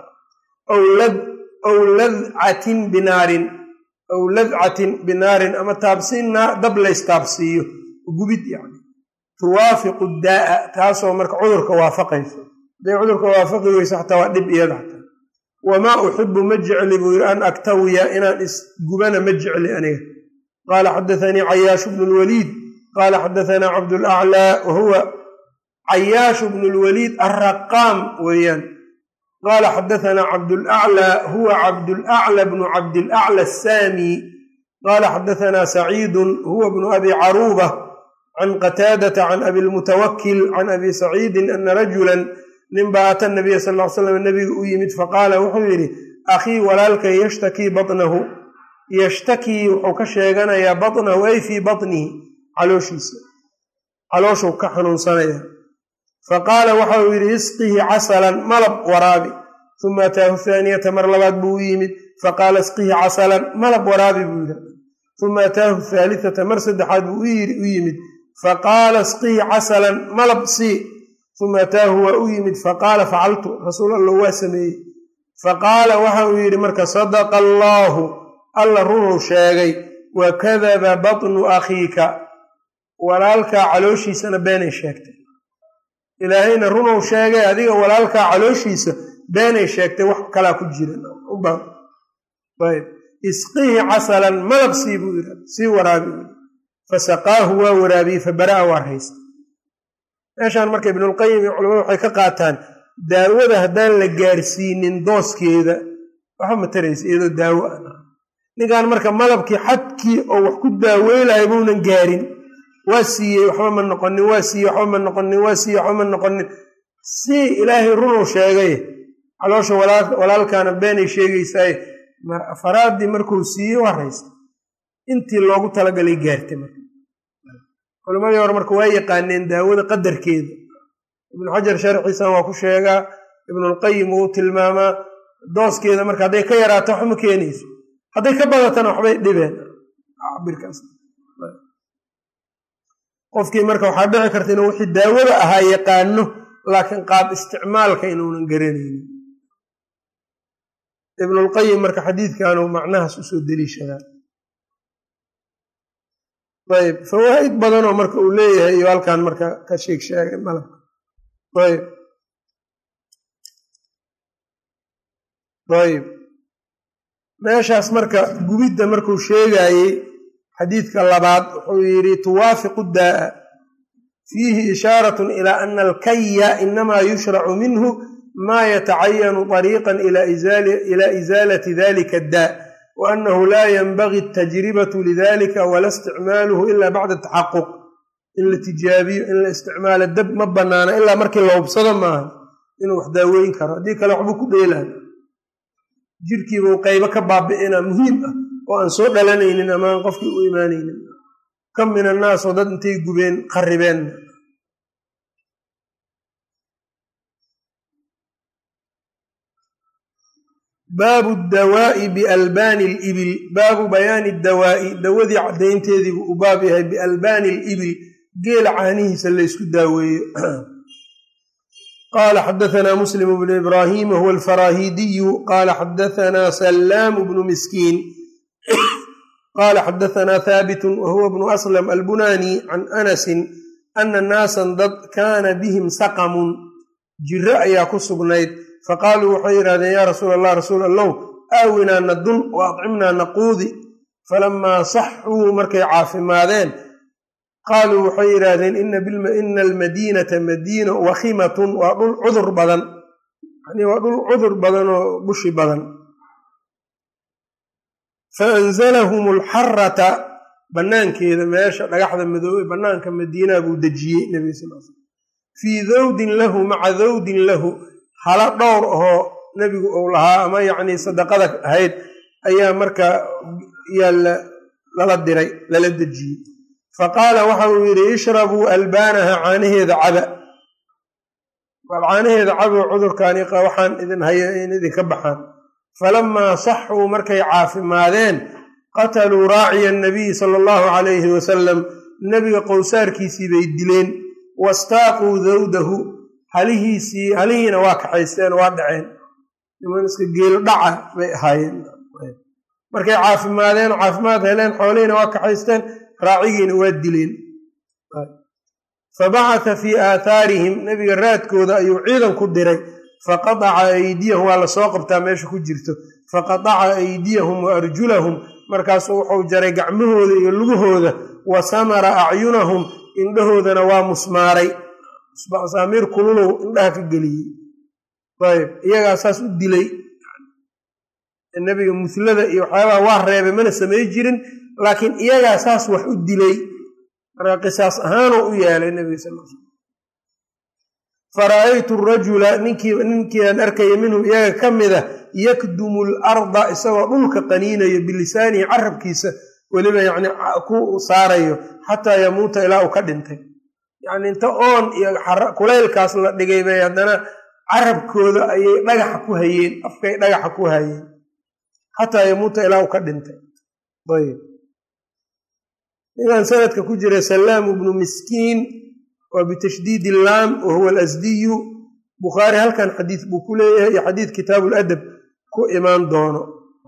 ow ladcatin binaarin ow ladcatin binaarin ama taabsiinna dab lays taabsiiyo gubid yani tuwaafiqu daa'a taasoo marka cudurka waafaqayso haday cudurka waafaqi weyso xataa waa dhib iyada xataa wamaa uxibu ma jecli buu yidhi an aktawiya inaan isgubana ma jecli aniga qaala xadathanii cayaash bnu lwaliid qaala xadahanaa cabdulaclaa wahuwa cayaash bnu lwaliid arraqaam weeyaan qaala xadahanaa cabdulaclaa huwa cabdulaclى bnu cabdilaclى asaami qaala xadahanaa saciidun huwa bnu abi caruuba can qataadata can abi lmutawakil can abi saciidin ana rajulan ninbaa ata nabiya sal ly slam nabiga u yimid faqaala wuxuu yidhi akhii walaalkay yashtakii baطnahu yashtakii wuxuu ka sheeganayaa baطnahu ay fii baطnihi calooshiisa calooshuu ka xanuunsanaya faqaala waxa uu yidhi isqihi casalan malab waraabi uma ataahu haaniyata mar labaad buu u yimid faqaala isqihi casalan malab waraabi buu yidhi uma ataahu haalitata mar saddexaad buu u yimid faqaala isqihi casalan malab sii uma ataahu waa u yimid faqaala facaltu rasuul allah waa sameeyey faqaala waxa uu yidhi marka sadaqa allaahu alla runuu sheegay wa kadaba baطnu akhiika walaalkaa calooshiisana beenay sheegtay ilaahayna runuu sheegay adiga walaalkaa calooshiisa beenay sheegtay wax kalaa ku jira ayb isqihi casalan malab sii buu yidhi sii waraabi fasaqaahu waa waraabiyey fabara'a waa haysta meeshaan marka ibnulqayim iyo culamadu waxay ka qaataan daawada haddaan la gaarsiinin dooskeeda waxba ma taraysa iyadoo daawo ah ninkan marka malabkii xadkii oo wax ku daaweylahay buunan gaarin waa siiyey waxba ma noqonin waa siiyey waxba ma noqonin waa siiyey waxba ma noqonin si ilaahay runuu sheegay caloosha walaalkaana beenay sheegaysaaye afaraadii markuu siiyey waa haysta intii loogu talagalay gaartay marka culimadii hore marka waa yaqaaneen daawada qadarkeeda ibnu xajar sharxiisan waa ku sheegaa ibnulqayim wuu tilmaamaa dooskeeda marka hadday ka yaraato waxba ma keenayso hadday ka badatana waxbay dhibeen cabirkaas qofkii marka waxaa dhici karta inuu wixii daawada ahaa yaqaano laakiin qaab isticmaalka inuunan garanaynin. ibnulqayim marka xadiidkanuu macnahaas usoo deliishadaa. ayb fawaa'id badanoo marka uu leeyahay iyo halkan marka ka sheeg sheegay malabka. ayb ayb meeshaas marka gubidda markuu sheegaayey xadiidka labaad wuxuu yidhi tuwaafiqu daa'a fiihi ishaaratun ilaa ana alkaya inamaa yushracu minhu maa yatacayanu طariiqan ilaa isaalati dalika addaa wa annahu laa yanbagi atajribatu lidalika wala isticmaaluhu ila bacda taxaquq. in la tijaabiyo in la isticmaalo dab ma banaana ilaa markii la hubsado maaha inuu wax daaweyn karo, haddii kale waxbuu ku dheelaa jirkiibuu qaybo ka baabi'inaa muhiim ah oo aan soo dhalanaynin ama aan qofkii u imaanaynin. kam min annaasoo dad intay gubeen qarribeen. baabu dawaa'i bialbaani libil baabu bayaani dawaa'i dawadii caddaynteediibuu u baab yahay bialbaani libil geela caanihiisa laysku daaweeyo. qaala xadaanaa muslim bnu ibraahim wahuwa alfaraahidiyu qaala xadaanaa salaamu bnu miskiin qaala xadaanaa haabitun wahuwa bnu aslam albunani can anasin ana naasan dad kaana bihim saqamun jiro ayaa ku sugnayd faqaaluu waxay yidhahdeen yaa rasuul allah rasuul allow aawinaa nadun wa acimnaa naquudi falamaa saxuu markay caafimaadeen qaaluu waxay yidhaahdeen ina almadiinata madiina wakhimatun waa dhul cudur badan yani waa dhul cudur badan oo bushi badan. faanzalahum alxarata bannaankeeda meesha dhagaxda madoobe bannaanka madiinaa buu dejiyey nebiga sal l slam fii dawdin lahu maca dawdin lahu hala dhowr ahoo nebigu uu lahaa ama yacnii sadaqada ahayd ayaa markaa yaa lala diray lala dejiyey. faqaala waxa uu yidhi ishrabuu albaanaha caanaheeda caba bal caanaheeda cabo cudurkaani waxaan idin haya in idinka baxaan. falamaa saxuu markay caafimaadeen qataluu raaciya annabiyi sala allahu calayhi wasalam nebiga qowsaarkiisii bay dileen wastaaquu dawdahu halihiisii halihiina waa kaxaysteen waa dhaceen niman iska geelo dhaca bay ahaayeen. markay caafimaadeen caafimaad heleen xoolihiina waa kaxaysteen raacigiina waa dileen. fabacata fii aathaarihim nebiga raadkooda ayuu ciidan ku diray faqadaca aydiyahum waa lasoo qabtaa meesha ku jirto faqadaca aydiyahum wa arjulahum markaasuu wuxuu jaray gacmahooda iyo lugahooda wa samara acyunahum indhahoodana waa musmaaray saamiir kululow indhaha ka geliyey. ayb iyagaa saas u dilay nebiga muslada iyo waxyaabaha waa reebay mana samay jirin laakiin iyagaa saas wax u dilay marka qisaas ahaanoo u yeelay nebiga sal l slam. fara'aytu rajula ninkiiaan arkaya minhum iyaga ka mida yakdumu larda isagoo dhulka qaniinayo bilisaanihi carabkiisa weliba yani ku saarayo xataa yamuuta ilaa uu ka dhintay. yacni inta oon iyo kulaylkaas la dhigay bay haddana carabkooda ayay dhagaxa ku hayeen afkay dhagaxa ku hayeen xataa yamuuta ilaa uu ka dhintay. ayb ninkan sanadka ku jira salaamu bnu miskiin waa bitashdiidi illaam wahuwa alasdiyu bukhaari halkan xadiid buu ku leeyahay iyo xadiid kitaabu ladab ku imaan doono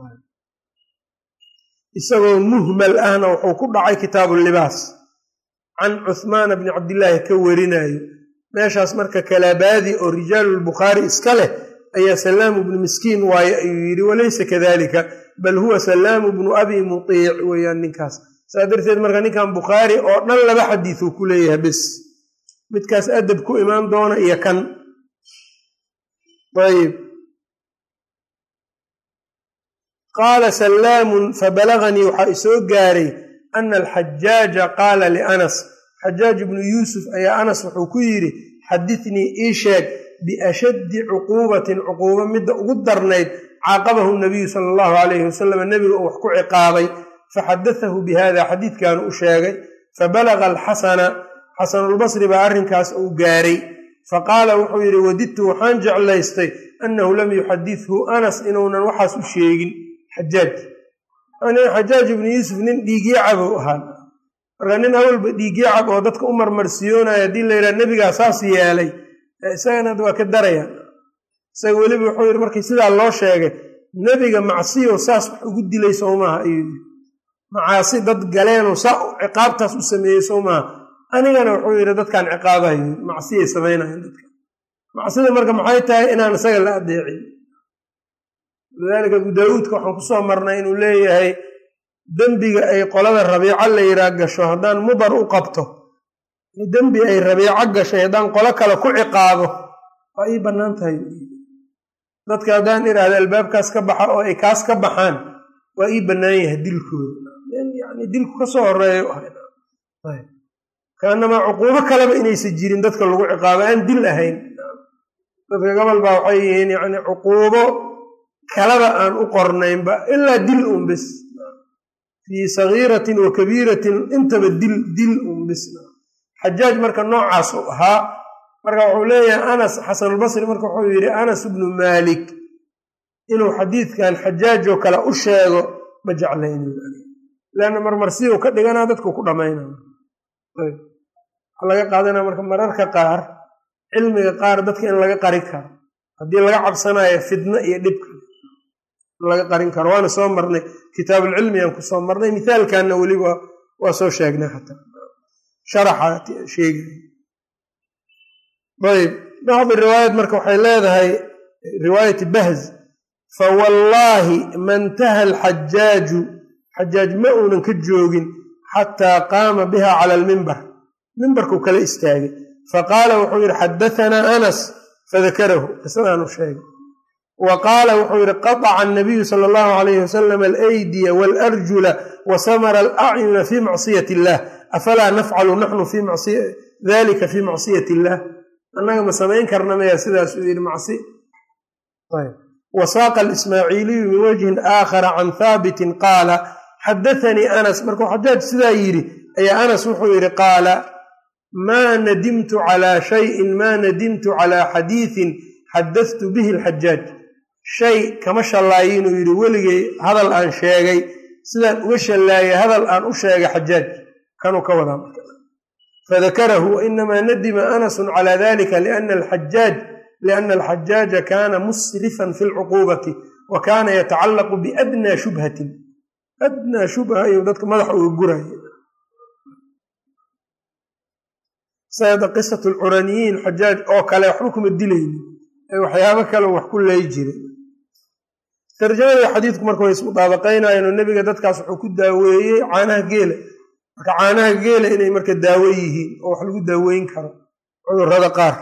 isagoo muhmal ahna wuxuu ku dhacay kitaabu libaas can cuhmaana bni cabdillaahi ka warinayo meeshaas marka kalaabaadi oo rijaalulbukhaari iska leh ayaa salaamu bnu miskiin waaye ayuu yidhi walaysa kadalika bal huwa salaamu bnu abi mutiic weeyaan ninkaas. saa darteed marka ninkan bukhaari oo dhan laba xadiisuu ku leeyahay bes midkaas adab ku imaan doona iyo kan. ayb qaala salaamun fabalaganii waxaa isoo gaaray ana alxajaaja qaala lianas xajaaj ibnu yuusuf ayaa anas wuxuu ku yidhi xadithnii ii sheeg biashaddi cuquubatin cuquubo midda ugu darnayd caaqabahu nabiyu sala allahu calayhi wasalam nebiga uu wax ku ciqaabay faxadatahu bihada xadiidkaanu u sheegay fabalaga alxasana xasanulbasri baa arrinkaas uu gaaray faqaala wuxuu yidhi wadidtu waxaan jeclaystay annahu lam yuxadithu anas inuunan waxaas u sheegin xajaaj xajaaj ibnu yuusuf nin dhiigyo cabow ahaa marka nin awalba dhiigyacab oo dadka u marmarsiyoonaya haddii la yidhaha nebigaa saas yeelay isagana waa ka darayaan isaga weliba wuxuu yidhi markii sidaa loo sheegay nebiga macsiyo saas wax ugu dilay sow maaha ayuu yidhi macaasi dad galeenoo saa ciqaabtaas u sameeyey sow maaha anigana wuxuu yidhi dadkaan ciqaabayo macsiyay samaynayan dadka macsida marka maxay tahay inaan isaga la adeecin lidaalika abu daawuudka waxaan kusoo marnay inuu leeyahay dembiga ay qolada rabiico la yidhaah gasho haddaan mudar u qabto dembi ay rabiico gashay haddaan qolo kale ku ciqaabo waa ii bannaan tahay dadka haddaan idhaahda albaabkaas ka baxa oo ay kaas ka baxaan waa ii bannaan yahay dilkooda yani dilku ka soo horeeyo kaanamaa cuquubo kaleba inaysan jirin dadka lagu ciqaabo aan dil ahayn dadka gobol baa waxay yihiin yani cuquubo kalaba aan u qornaynba ilaa dil un bis fii sagiiratin wa kabiiratin intaba dil dil un bis xajaaj marka noocaas u ahaa marka wuxuu leeyahay anas xasanulbasri marka wuxuu yidhi anas ibnu maalik inuu xadiidkan xajaajoo kale u sheego ma jeclaynin leanna marmarsiyu ka dhiganaa dadku ku dhammaynaya waxaa laga qaadanaya marka mararka qaar cilmiga qaar dadka in laga qarin karo haddii laga cabsanayo fitno iyo dhibka laga qarin karo waana soo marnay kitaabulcilmigaan ku soo marnay mithaalkanna weliba waa soo sheegnay xataa sharaxa sheegay ayb bacdi riwaayad marka waxay leedahay riwaayati bahz fawallaahi ma ntaha alxajaaju xajaaj ma uunan ka joogin xataa qaama biha cala almimbar mimbarkuu kala istaagay faqaala wuxuu yidhi xadahanaa anas fadakarahu qisadaanu sheegay wa qaala wuxuu yidhi qataca annabiyu sala allahu alayhi wasalam alaydiya waalarjula wa samara alacyuna fii macsiyati illah afalaa nafcalu naxnu fii dalika fii macsiyati illah annaga ma samayn karna maya sidaasuu yidhi macsi wasaaqa alismaaciiliyu min wajhin aakhara can haabitin qaala xadathanii anas markuu xajaaj sidaa yidhi ayaa anas wuxuu yidhi qaala maa nadimtu calaa shayin maa nadimtu calaa xadiiin xadadtu bihi alxajaaj shay kama shallaayi inuu yidhi weligay hadal aan sheegay sidaan uga shallaayay hadal aan u sheegay xajaaj kanuu ka wadaa fadakarahu wainamaa nadima anasun calaa dalika liana alxajaaj liana alxajaaja kaana musrifan fi lcuquubati wa kaana yatacallaqu biadnaa shubhatin adnaa shubha ayuu dadka madaxa uga guraya sayada qisatu lcuraniyiin xajaaj oo kale waxba kuma dilayni ee waxyaabo kale wax ku leey jiray tarjamada xadiidku marka way ismudaabaqaynayeen oo nebiga dadkaas wuxuu ku daaweeyey caanaha geela marka caanaha geela inay marka daawo yihiin oo wax lagu daaweyn karo cudurrada qaar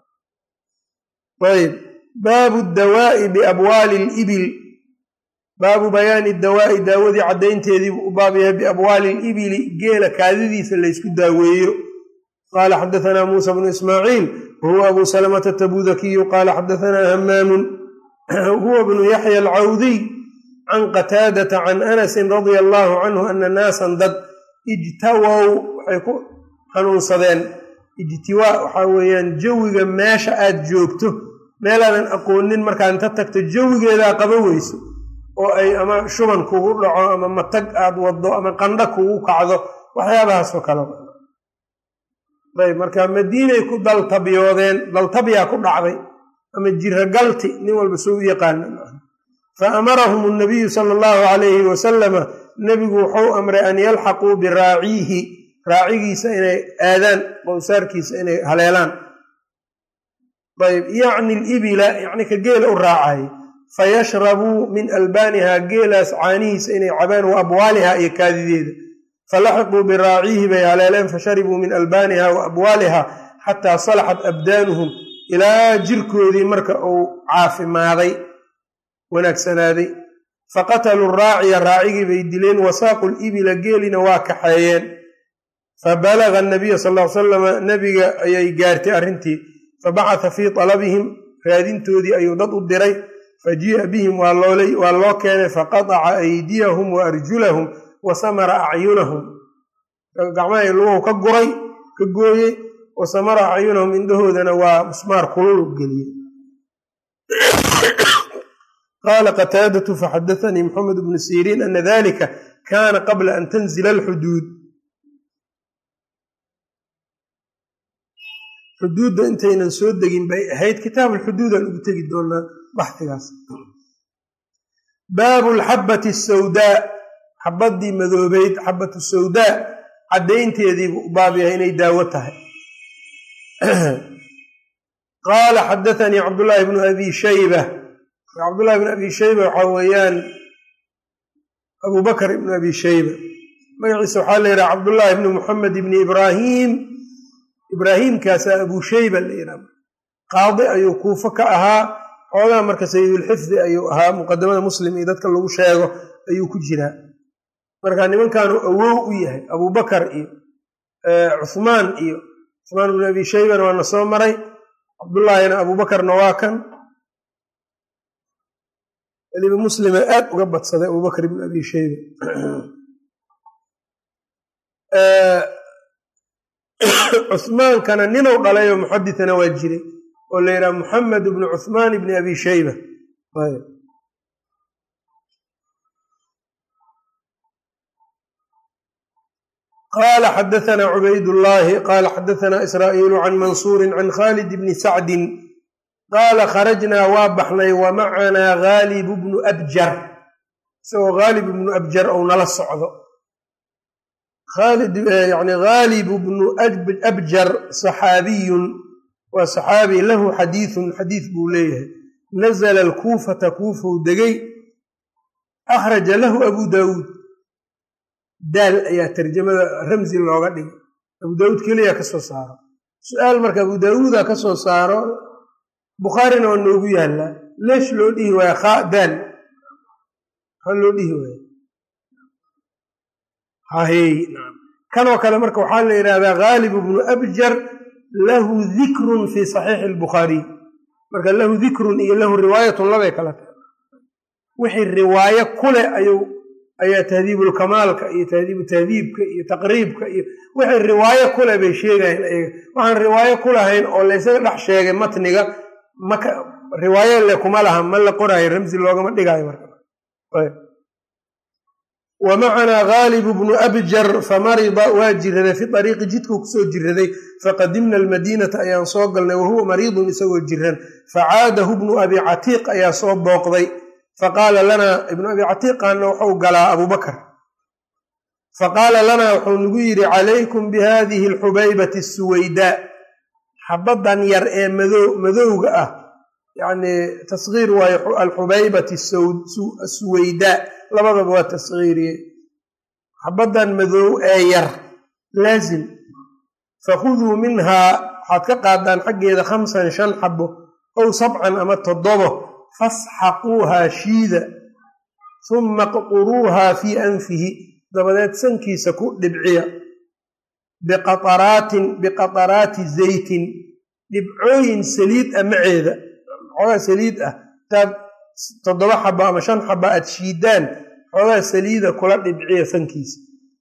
ayb baabu dawaa'i biabwaali libil baabu bayaani dawaa'i daawadii caddaynteediibu u baab yahay biabwaali libili geela kaadidiisa laysku daaweeyo qaala xadahanaa muusa bnu ismaaciil wahuwa abu salamata tabudakiyu qaala xadahanaa hamaamun huwa bnu yaxya alcawdiy can qataadata can anasin radia allaahu canhu ana naasan dad ijtawow waxay ku hanuunsadeen ijtiwaa waxaa weeyaan jawiga meesha aad joogto meelaadan aqoonin markaad inta tagto jawigeedaa qaba weyso oo ay ama shuban kugu dhaco ama matag aad waddo ama qandho kugu kacdo waxyaabahaasoo kale ayb marka madiinay ku daltabyoodeen daltabyaa ku dhacday ama jiragalti nin walba soo u yaqaana fa amarahum nabiyu sala allahu calayhi wasalama nebigu wuxuu amray an yalxaquu biraaciihi raacigiisa inay aadaan qowsaarkiisa inay haleelaan ayb yacni libila yacni ka geela u raacay fayashrabuu min albaaniha geelaas caanihiisa inay cabaan wa abwaaliha iyo kaadideeda falaxiquu biraaciihi bay haleeleen fasharibuu min albaaniha wa abwaaliha xataa salaxat abdaanuhum ilaa jirkoodii marka uu caafimaaday wanaagsanaaday faqataluu raaciya raacigii bay dileen wasaaqu libila geelina waa kaxeeyeen fabalaga anabiya sal l salama nebiga ayay gaartay arrintii fabacata fii talabihim raadintoodii ayuu dad u diray fajii'a bihim waa loo keenay faqataca aydiyahum wa arjulahum wa samara acyunahum gacmahay luguhu ka guray ka gooyey wa samara acyunahum indhahoodana waa musmaar kulul geliyey qaala qataadatu faxadaanii maxamed bnu siriin ana dalika kaana qabla an tanzila alxuduud xuduudda intaynan soo degin bay ahayd kitaabulxuduudaan ugu tegi doonaa baxdigaas. baabu alxabbati asawdaa, xabaddii madoobeyd xabatu sawdaa caddaynteediibuu u baab yahay inay daawo tahay. qaala xadaanii cabdullaahi bnu abi shayba, cabdullahi bnu abi shayba waxaa weeyaan abu bakr ibnu abi shayba, magaciisa waxaa la yidhaha cabdullaahi bni muxamed ibni ibraahim, ibraahimkaasaa abu shayba la yidhaha. qaadi ayuu kuufo ka ahaa, xoogaa marka sayidulxifdi ayuu ahaa, muqadamada muslim iyo dadka lagu sheego ayuu ku jiraa. marka nimankaanu awow u yahay abubakar iyo cuhmaan iyo cuhmaan bnu abi shaybana waana soo maray, cabdullaahina abubakarna waa kan. weliba muslima aad uga badsaday abubakr ibnu abi shayba. cuhmaankana ninuu dhalayoo muxaditana waa jiray oo la yidhaha muxamed ibnu cuhmaan ibni abi shayba. qaala xadaanaa cubaydullaahi qaala xadaanaa israa'iilu can mansuurin can khaalid bni sacdin qaala kharajnaa waa baxnay wa macanaa haalibu bnu abjar, isagoo haalib ibnu abjar ou nala socdo. yani haalibu bnu abjar saxaabiyun, waa saxaabi lahu xadiiun, xadiid buu leeyahay. nazla alkuufata kuufou degay, akhraja lahu abu daawuud, daal ayaa tarjamada ramsi looga dhigay, abu daawuud keliya ka soo saaro. su-aal marka abu daawuuda ka soo saaro, bukhaarina waa noogu yaallaa, leesh loo dhihi waaya khaa daal, maxaa loo dhihi waaya hahey. kanoo kale marka waxaa la yidhaahdaa haalib bnu abjar lahu dikrun fi saxiixi albukhaariy. marka lahu dikrun iyo lahu riwaayatun labay kala tahay. wixii riwaayo kule ayuu ayaa tahdiibulkamaalka iyo tahdiibu tahdiibka iyo taqriibka iyo wixii riwaayo kule bay sheegayeen ayaga. waxaan riwaayo ku lahayn oo laysaga dhex sheegay matniga maka riwaayo le kuma laha, ma la qoraayo, ramsi loogama dhigaayo. marka wa macanaa haalibu bnu abjar famarida waa jiraday fi ariiqi jidkuu kusoo jiraday, faqadimna almadiinata ayaan soo galnay wahuwa mariidun isagoo jiran, facaadahu bnu abi catiiq ayaa soo booqday, faqaala lanaa ibnu abi catiiqaana wuxuu galaa abubakar, faqaala lanaa wuxuu nagu yidhi calaykum bihadihi alxubaybati asuwaydaa, xabaddan yar ee madowga ah, yani tasgiir waayo alxubaybati asuwaydaa, labadaba waa tasgiiriye. xabaddan madow ee yar laazim, fakhuduu minhaa waxaad ka qaadaan xaggeeda khamsan shan xabo ow sabcan ama toddobo, fasxaquuhaa shiida, humma qquruuhaa fii anfihi, dabadeed sankiisa ku dhibciya, biqaaraatin biqataraati zaytin, dhibcooyin saliid ah maceeda, xoogaa saliid ah taad toddoba xaba ama shan xaba aad shiidaan, xoogaa saliida kula dhibciya sankiisa.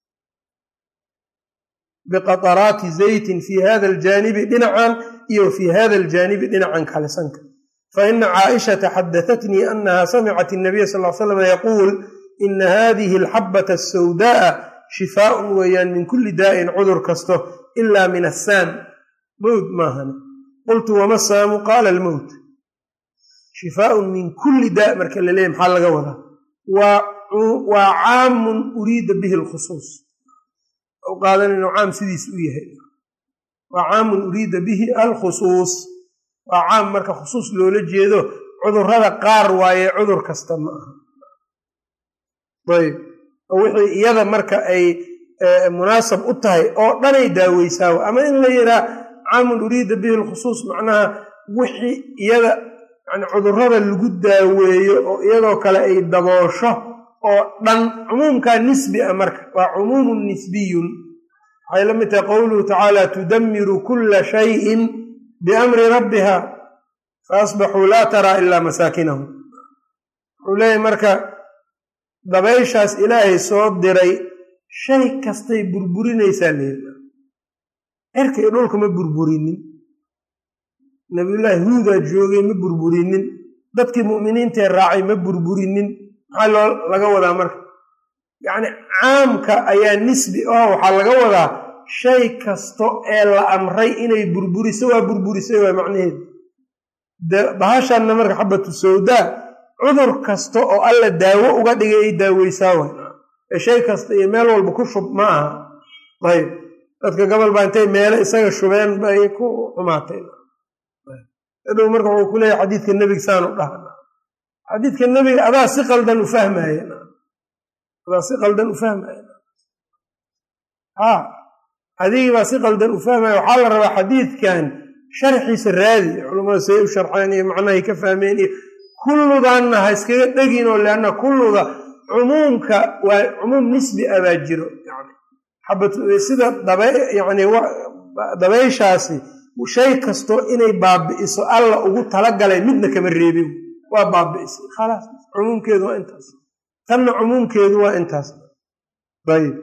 biqataraati zaytin fii hada aljaanibi dhinacan iyo fii hada aljaanibi dhinacan kale sanka. faina caaishata xadatatnii anaha samicat الnabiya sal l slam yaquul ina hadihi alxabata asawdaaa shifaaun weeyaan min kuli daa'in cudur kasto ila min assaam, mowt maahan. qultu wama saamu qaala almowt. shifaaun min kulli daa marka la leeyahy maxaa laga wadaa? waa caamun uriida bihi alkhusuus, u qaadan inuu caam sidiis u yahay. waa caamun uriida bihi alkhusuus, waa caam marka khusuus loola jeedo, cudurrada qaar waaye cudur kasta ma aha. ayb oo wixii iyada marka ay munaasab u tahay oo dhanay daaweysaa, ama in la yidhaha caamun uriida bihi alkhusuus macnaha wixii iyada yani cudurrada lagu daaweeyo oo iyadoo kale ay daboosho oo dhan, cumuumkaa nisbi ah. marka waa cumuumun nisbiyun. waxay la mid tahay qowluhu tacaala tudamiru kula shayin biamri rabbiha faasbaxuu laa taraa ilaa masaakinahum. wuxuu leeyahy marka dabayshaas ilaahay soo diray shay kastay burburinaysaa leeda. cirka iyo dhulka ma burburinin, nabiyullaahi huudaa joogay ma burburinin, dadkii mu'miniintae raacay ma burburinin. maxaa loo laga wadaa marka? yacni caamka ayaa nisbi ah, waxaa laga wadaa shay kasto ee la amray inay burburiso waa burburisay waa macnaheedu bahashanna marka xabatu sawdaa cudur kasta oo alla daawo uga dhigay ay daaweysaa way ee shay kasta iyo meel walba ku shub ma aha ayb dadka gobol baa intay meelo isaga shubeen bay ku xumaatay aduu marka wuxuu ku leeyahay xadiidka nebiga saan u dhahana xadiidka nebiga adaa si qaldan u fahmaya adaa si qaldan u fahmaya ha adigii baa si qaldan u fahmaya waxaa la rabaa xadiidkan sharxiisa raadi culamada say u sharxeen iyo macnahay ka fahmeen iyo kulludaanna ha iskaga dhegin oo leanna kulluda cumuumka waa cumuum nisbi ah baa jiro yani xabad sida daba yani dabayshaasi shay kasto inay baabi'iso alla ugu talagalay midna kama reebin waa baabi'isay khalaas cumuumkeedu waa intaas tanna cumuumkeedu waa intaas ayb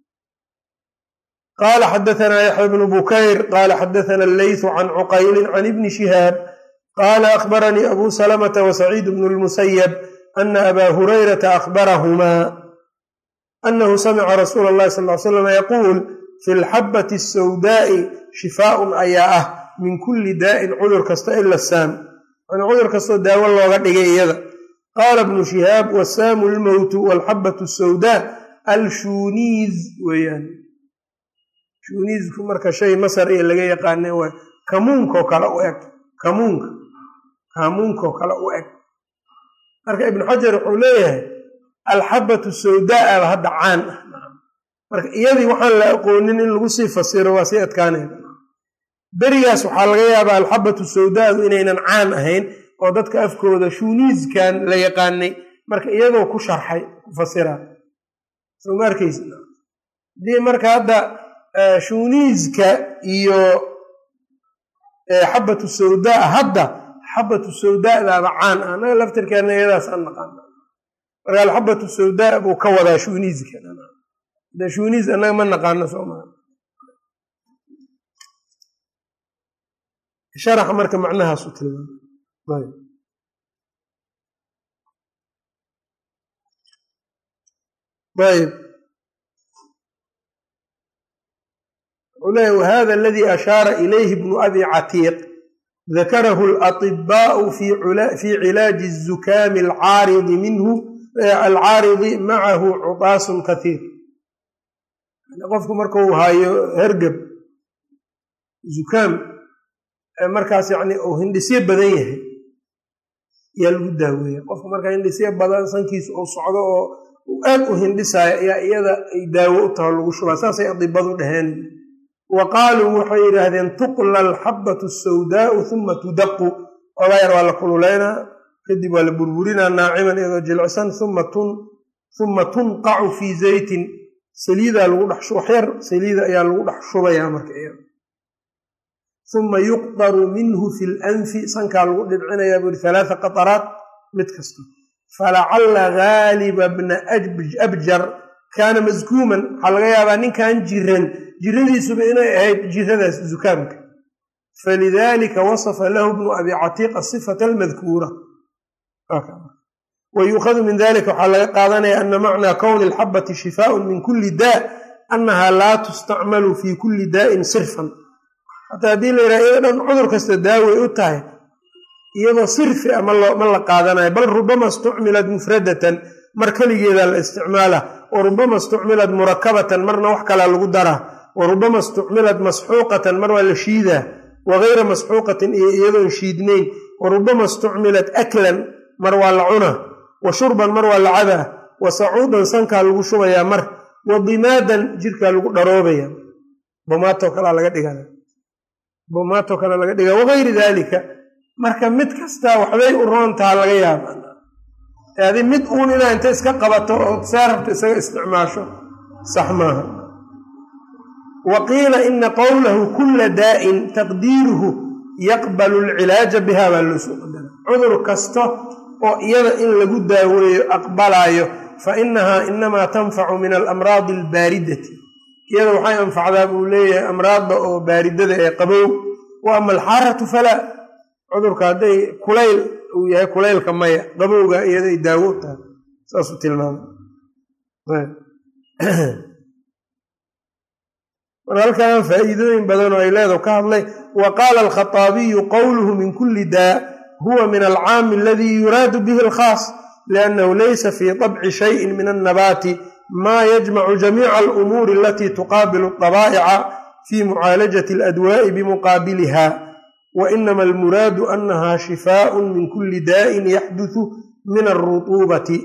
qaala xadaثna yaxya bnu bukayr qaala xadaثna allaythu can cuqayli can ibni shihaab qaala akhbaranii abu salamata wasaciid bnu lmusayab ana abaa hurayrata akhbarahumaa anahu samica rasuula اllahi sal ly slam yaquul fi lxabati asawdaa'i shifaaun ayaa ah min kulli daa'in cudur kasta ila saam yani cudur kastoo daawo looga dhigay iyada qaala bnu shihaab wasaamu lmowtu walxabatu asawdaa alshuuniiz weeyaan shuuniizku marka shay masar iyo laga yaqaane waa kamuunkoo kale u eg kamuunka kamuunkoo kale u eg marka ibnu xajar wuxuu leeyahay alxabatu sawdaa aba hadda caan ah marka iyadii waxaan la aqoonin in lagu sii fasiro waa sii adkaanaya berigaas waxaa laga yaabaa alxabatu sawdaadu inaynan caan ahayn oo dadka afkooda shuuniizkan la yaqaanay marka iyadoo ku sharxay ku fasiraa soo ma arkaysa hadii marka hadda shuuniizka iyo xabatu sawdaa hadda xabatu sawdaadaaba caan ah anaga laftirkeena iyadaas aan naqaana marka alxabatu sawdaa buu ka wadaa shuuniizka de shuuniiz annaga ma naqaano soomaa sharaxa marka macnahaasu tilmaamay ayb wuxuu leeyahy wahada aladii ashaara ilayhi bnu abi catiiq dakarahu alaطibaaءu fi cilaaji الzukaami alcaaridi minhu alcaaridi macahu cutaasun kaiir qofku markuu haayo hergab zukaam markaas yani uu hindhisyo badan yahay yaa lagu daaweeya qofku markaa hindhisyo badan sankiisa uu socdo oo uu aad u hindhisaayo ayaa iyada ay daawo u taho lagu shubaa saasay adibadu dhaheen wa qaaluu waxay yidhaahdeen tuqla alxabatu asawdaau uma tudaqu ogaa yar waa la kululeynaa kadib waa la burburinaa naaciman iyadoo jilcsan uma tunqacu fii zaytin saliidaa lagu dhex waxyar saliida ayaa lagu dhex shubayaa marka iyada uma yuqdaru minhu fi lanfi sankaa lagu dhibcinayaa buri halaatha qataraat mid kasta falacalla gaaliba bna abjar kaana maskuuman waxaa laga yaabaa ninkan jiran jiradiisuba inay ahayd jiradaas zukaamka falidalika wasafa lahu bnu abi catiiqa sifata almadkuura wayuukhadu min dalika waxaa laga qaadanaya ana macnaa kowni alxabati shifaaun min kuli daa annaha laa tustacmalu fi kuli daa'in sirfan hataa haddii la yidhaha iyado dhan cudur kasta daaway u tahay iyadoo sirfi a ma la qaadanayo bal rubama istucmilat mufradatan mar keligeedaa la isticmaala wa rubama istucmilat murakabatan marna wax kalaa lagu daraa wa rubama istucmilat masxuuqatan mar waa la shiidaa wa gayra masxuuqatin iyo iyadoon shiidnayn wa rubama istucmilat aklan mar waa la cunaa wa shurban mar waa la cabaa wa sacuudan sankaa lagu shubayaa mar wa dimaadan jirkaa lagu dharoobaya bomaato kalaa laga dhigaa bomaato kale laga dhigaa wagayri daalika marka mid kastaa waxbay u roontaha laga yaaba adi mid uun inaa inta iska qabato oo saa rabto isaga isticmaasho sax maaha wa qiila ina qowlahu kula daa'in taqdiiruhu yaqbalu alcilaaja biha baa loo soo qadara cudur kasta oo iyada in lagu daaweeyo aqbalaayo fa inahaa inamaa tanfacu min alamraadi albaaridati iyada waxay anfacdaa buu leeyahay amraadda oo baaridada ee qabow wa ama alxaaratu falaa cudurka hadday kulayl uu yahay kulaylka maya qabowga iyaday daawo tahay saasuu tilmaamay mar halkan faa'iidooyin badan oo ay leedahay ka hadlay. wa qaala alkhataabiyu qowluhu min kulli daa huwa min alcaami aladii yuraadu bihi alkhaas liannahu laysa fii طabci shayin min annabaati maa yajmacu jamiica alumuuri alatii tuqaabilu aطabaa'ica fii mucaalajati aladwaa'i bimuqaabiliha wa inama almuraadu annaha shifaaءun min kulli daa'in yaxduثu min alrutuubati.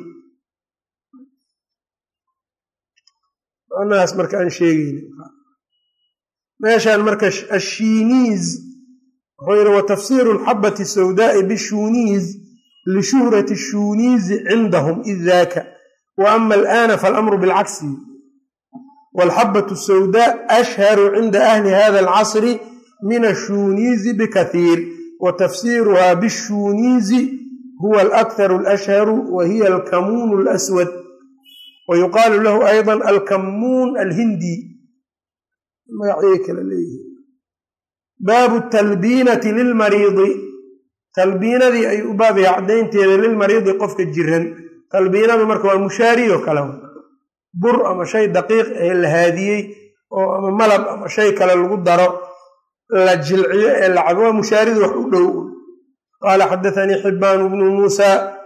macnahaas marka aan sheegayna meeshaan marka ashiiniiz wuxuu yidhi wa tafsiiru alxabati sawdaa'i bishuuniiz lishuhrati shuuniizi cindahum id daaka wa ama al'aana faalamru bilcagsi waalxabatu sawdaa ashharu cinda ahli hada alcasri min ashuuniizi bikathiir wa tafsiiruhaa bishuuniizi huwa alakharu alashharu wa hiya alkamuun alaswad wa yuqaalu lahu ayضa alkamuun alhindi magacyo kale leeyihiin. baabu talbiinati lilmariidi talbiinadii ay u baabaya caddaynteeda lilmariidi qofka jiran. talbiinadu marka waa mushaariyo kale bur ama shay daqiiq ee la haadiyey oo ama malab ama shay kale lagu daro la jilciyo ee la cabo waa mushaaridu wax u dhow. qaala xadathanii xibbaanu bnu muusa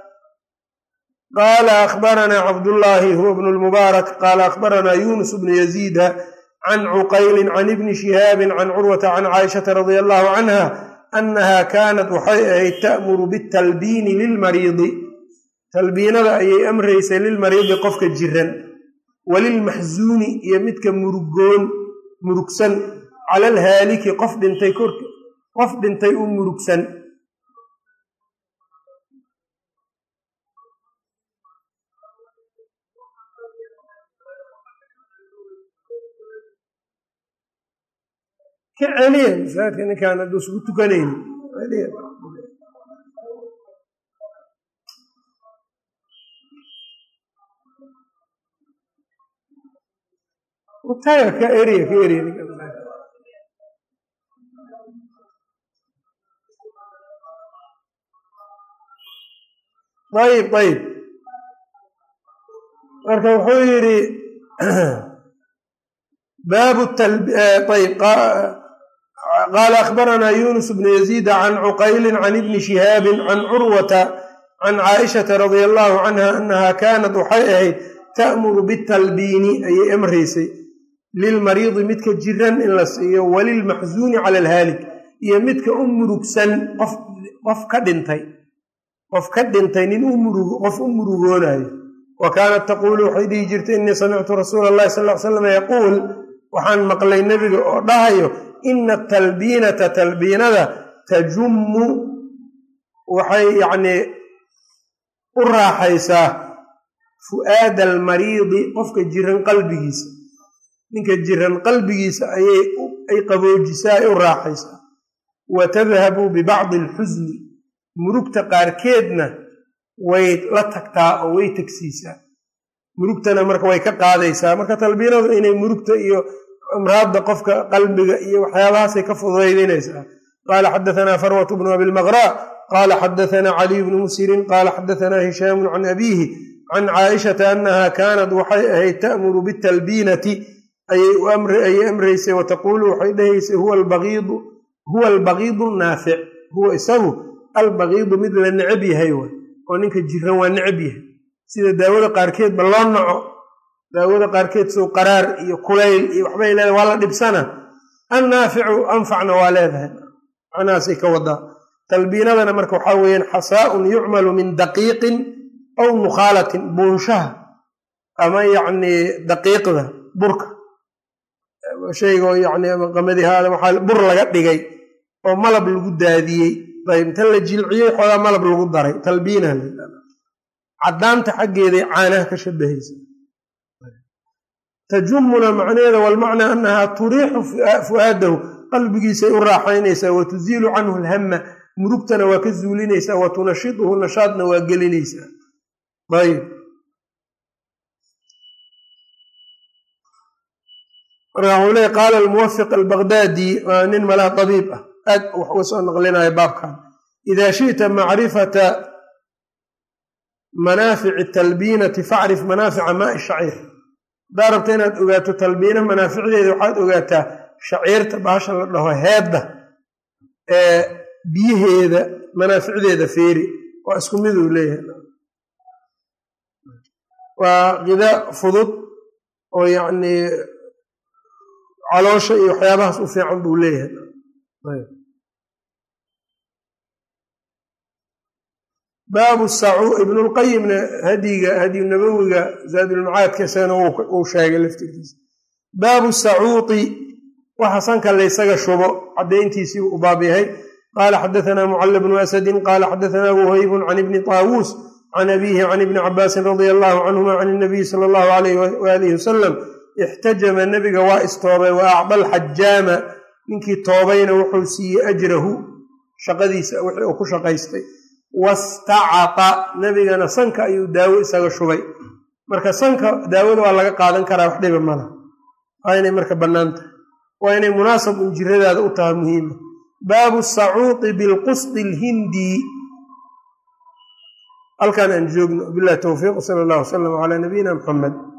qaala akhbaranaa cabdullaahi huwa bnu lmubaarak qaala akhbaranaa yuunus bnu yaziida can cuqaylin can ibni shihaabin can curwata can caaishata radia allahu canha annaha kaanat waxay ahayd ta'muru bitalbiini lilmariidi talbiinada ayay amraysay lilmariidi qofka jiran walilmaxsuuni iyo midka murugoon murugsan cala alhaaliki qof dhintay korka qof dhintay u murugsan. ka celiya masaajidka ninkaan hadduu isugu tukanayni utaga ka eriya ka eriya ayib ayib marka wuxuu yidhi baabu ayb qaala akhbaranaa yuunus bnu yaziida can cuqaylin can ibni shihaabin can curwata can caaishata radia allahu canha annaha kaanat waxay ahayd ta'muru bitalbiini ayay amraysay lilmariidi midka jiran in la siiyo walilmaxsuuni cala alhaalik iyo midka u murugsan qof qof ka dhintay qof ka dhintay nin qof u murugoonayo. wa kaanat taquulu waxay dhihi jirtay innii samictu rasuula allahi sal ly slam yaquul waxaan maqlay nebiga oo dhahayo ina talbiinata talbiinada tajummu waxay yacnii u raaxaysaa fu'aada almariidi qofka jiran qalbigiisa ninka jiran qalbigiisa ayay ay qaboojisaa ay u raaxaysaa wa tadhabu bibacdi alxusni murugta qaarkeedna way la tagtaa oo way tagsiisaa murugtana marka way ka qaadaysaa. marka talbiinadu inay murugta iyo amraadda qofka qalbiga iyo waxyaabahaasay ka fududaydinaysaa. qaala xadahanaa farwatu bnu abilmaqraa qaala xadahanaa caliy bnu musirin qaala xadahanaa hishaamun can abiihi can caaishata annaha kaanat waxay ahayd ta'muru bitalbiinati ayay amraysay wa taquulu waxay dhahaysay huwa albagiidu huwa albagiidu naafic huwa isagu albagiidu mid la necab yahay way oo ninka jiran waa necab yahay sida daawada qaarkeedba loo naco daawada qaarkeed sow qaraar iyo kulayl iyo waxbay leedahay waa la dhibsana annaaficu anfacna waa leedahay macnahaasay ka wadaa. talbiinadana marka waxaa weeyaan xasaaun yucmalu min daqiiqin aw mukhaalatin buunshaha ama yacnii daqiiqda burka shaygo yacni ama qamadihaada waxaa bur laga dhigay oo malab lagu daadiyey ayb inta la jilciyey xoogaa malab lagu daray talbiina caddaanta xaggeeday caanaha ka shabahaysa. tajumuna macnaheeda walmacnaa annahaa turiixu fu'aadahu qalbigiisay u raaxaynaysaa wa tuziilu canhu alhama murugtana waa ka zuulinaysaa wa tunashiduhu nashaadna waa gelinaysaa. ayb marka wuxuu leey qaala almuwafiq albaqdaadi waa nin malaha tabiib ah aad wax uga soo naqlinaya baabkan idaa shi'ta macrifata manaafici talbiinati facrif manaafica maai shaciir haddaa rabta inaad ogaato talbiina manaaficdeeda waxaad ogaataa shaciirta baasha la dhaho heedda ee biyaheeda manaaficdeeda feeri waa isku mid uu leeyahay waa qidaa fudud oo yacnii caloosha iyo waxyaabahaas u fiican buu leeyahay baabu sacu ibnulqayimna hadiga hadyu nabowiga zaadulmacaadka isagana uu sheegay laftirkiisa baabu sacuuti waxa sanka laysaga shubo caddayntiisii u baab yahay qaala xadaanaa mucalla bnu asadin qaala xadaanaa wuhaybun can ibni taawuus can abiihi can ibni cabaasin radia allahu canhuma can inabiyi sala allahu alayh waalihi wasalam ixtajama nebiga waa istoobay wa acda alxajaama ninkii toobayna wuxuu siiyey ajrahu shaqadiisa wixii uu ku shaqaystay wastacaqa nebigana sanka ayuu daawo isaga shubay marka sanka daawada waa laga qaadan karaa wax dhiba mala waa inay marka bannaan tahay waa inay munaasab un jiradaada u tahay muhiima baabu sacuuqi bilqusdi alhindi halkaan aan joogno billahi towfiiq sala allah wasalam calaa nabiyina muxamed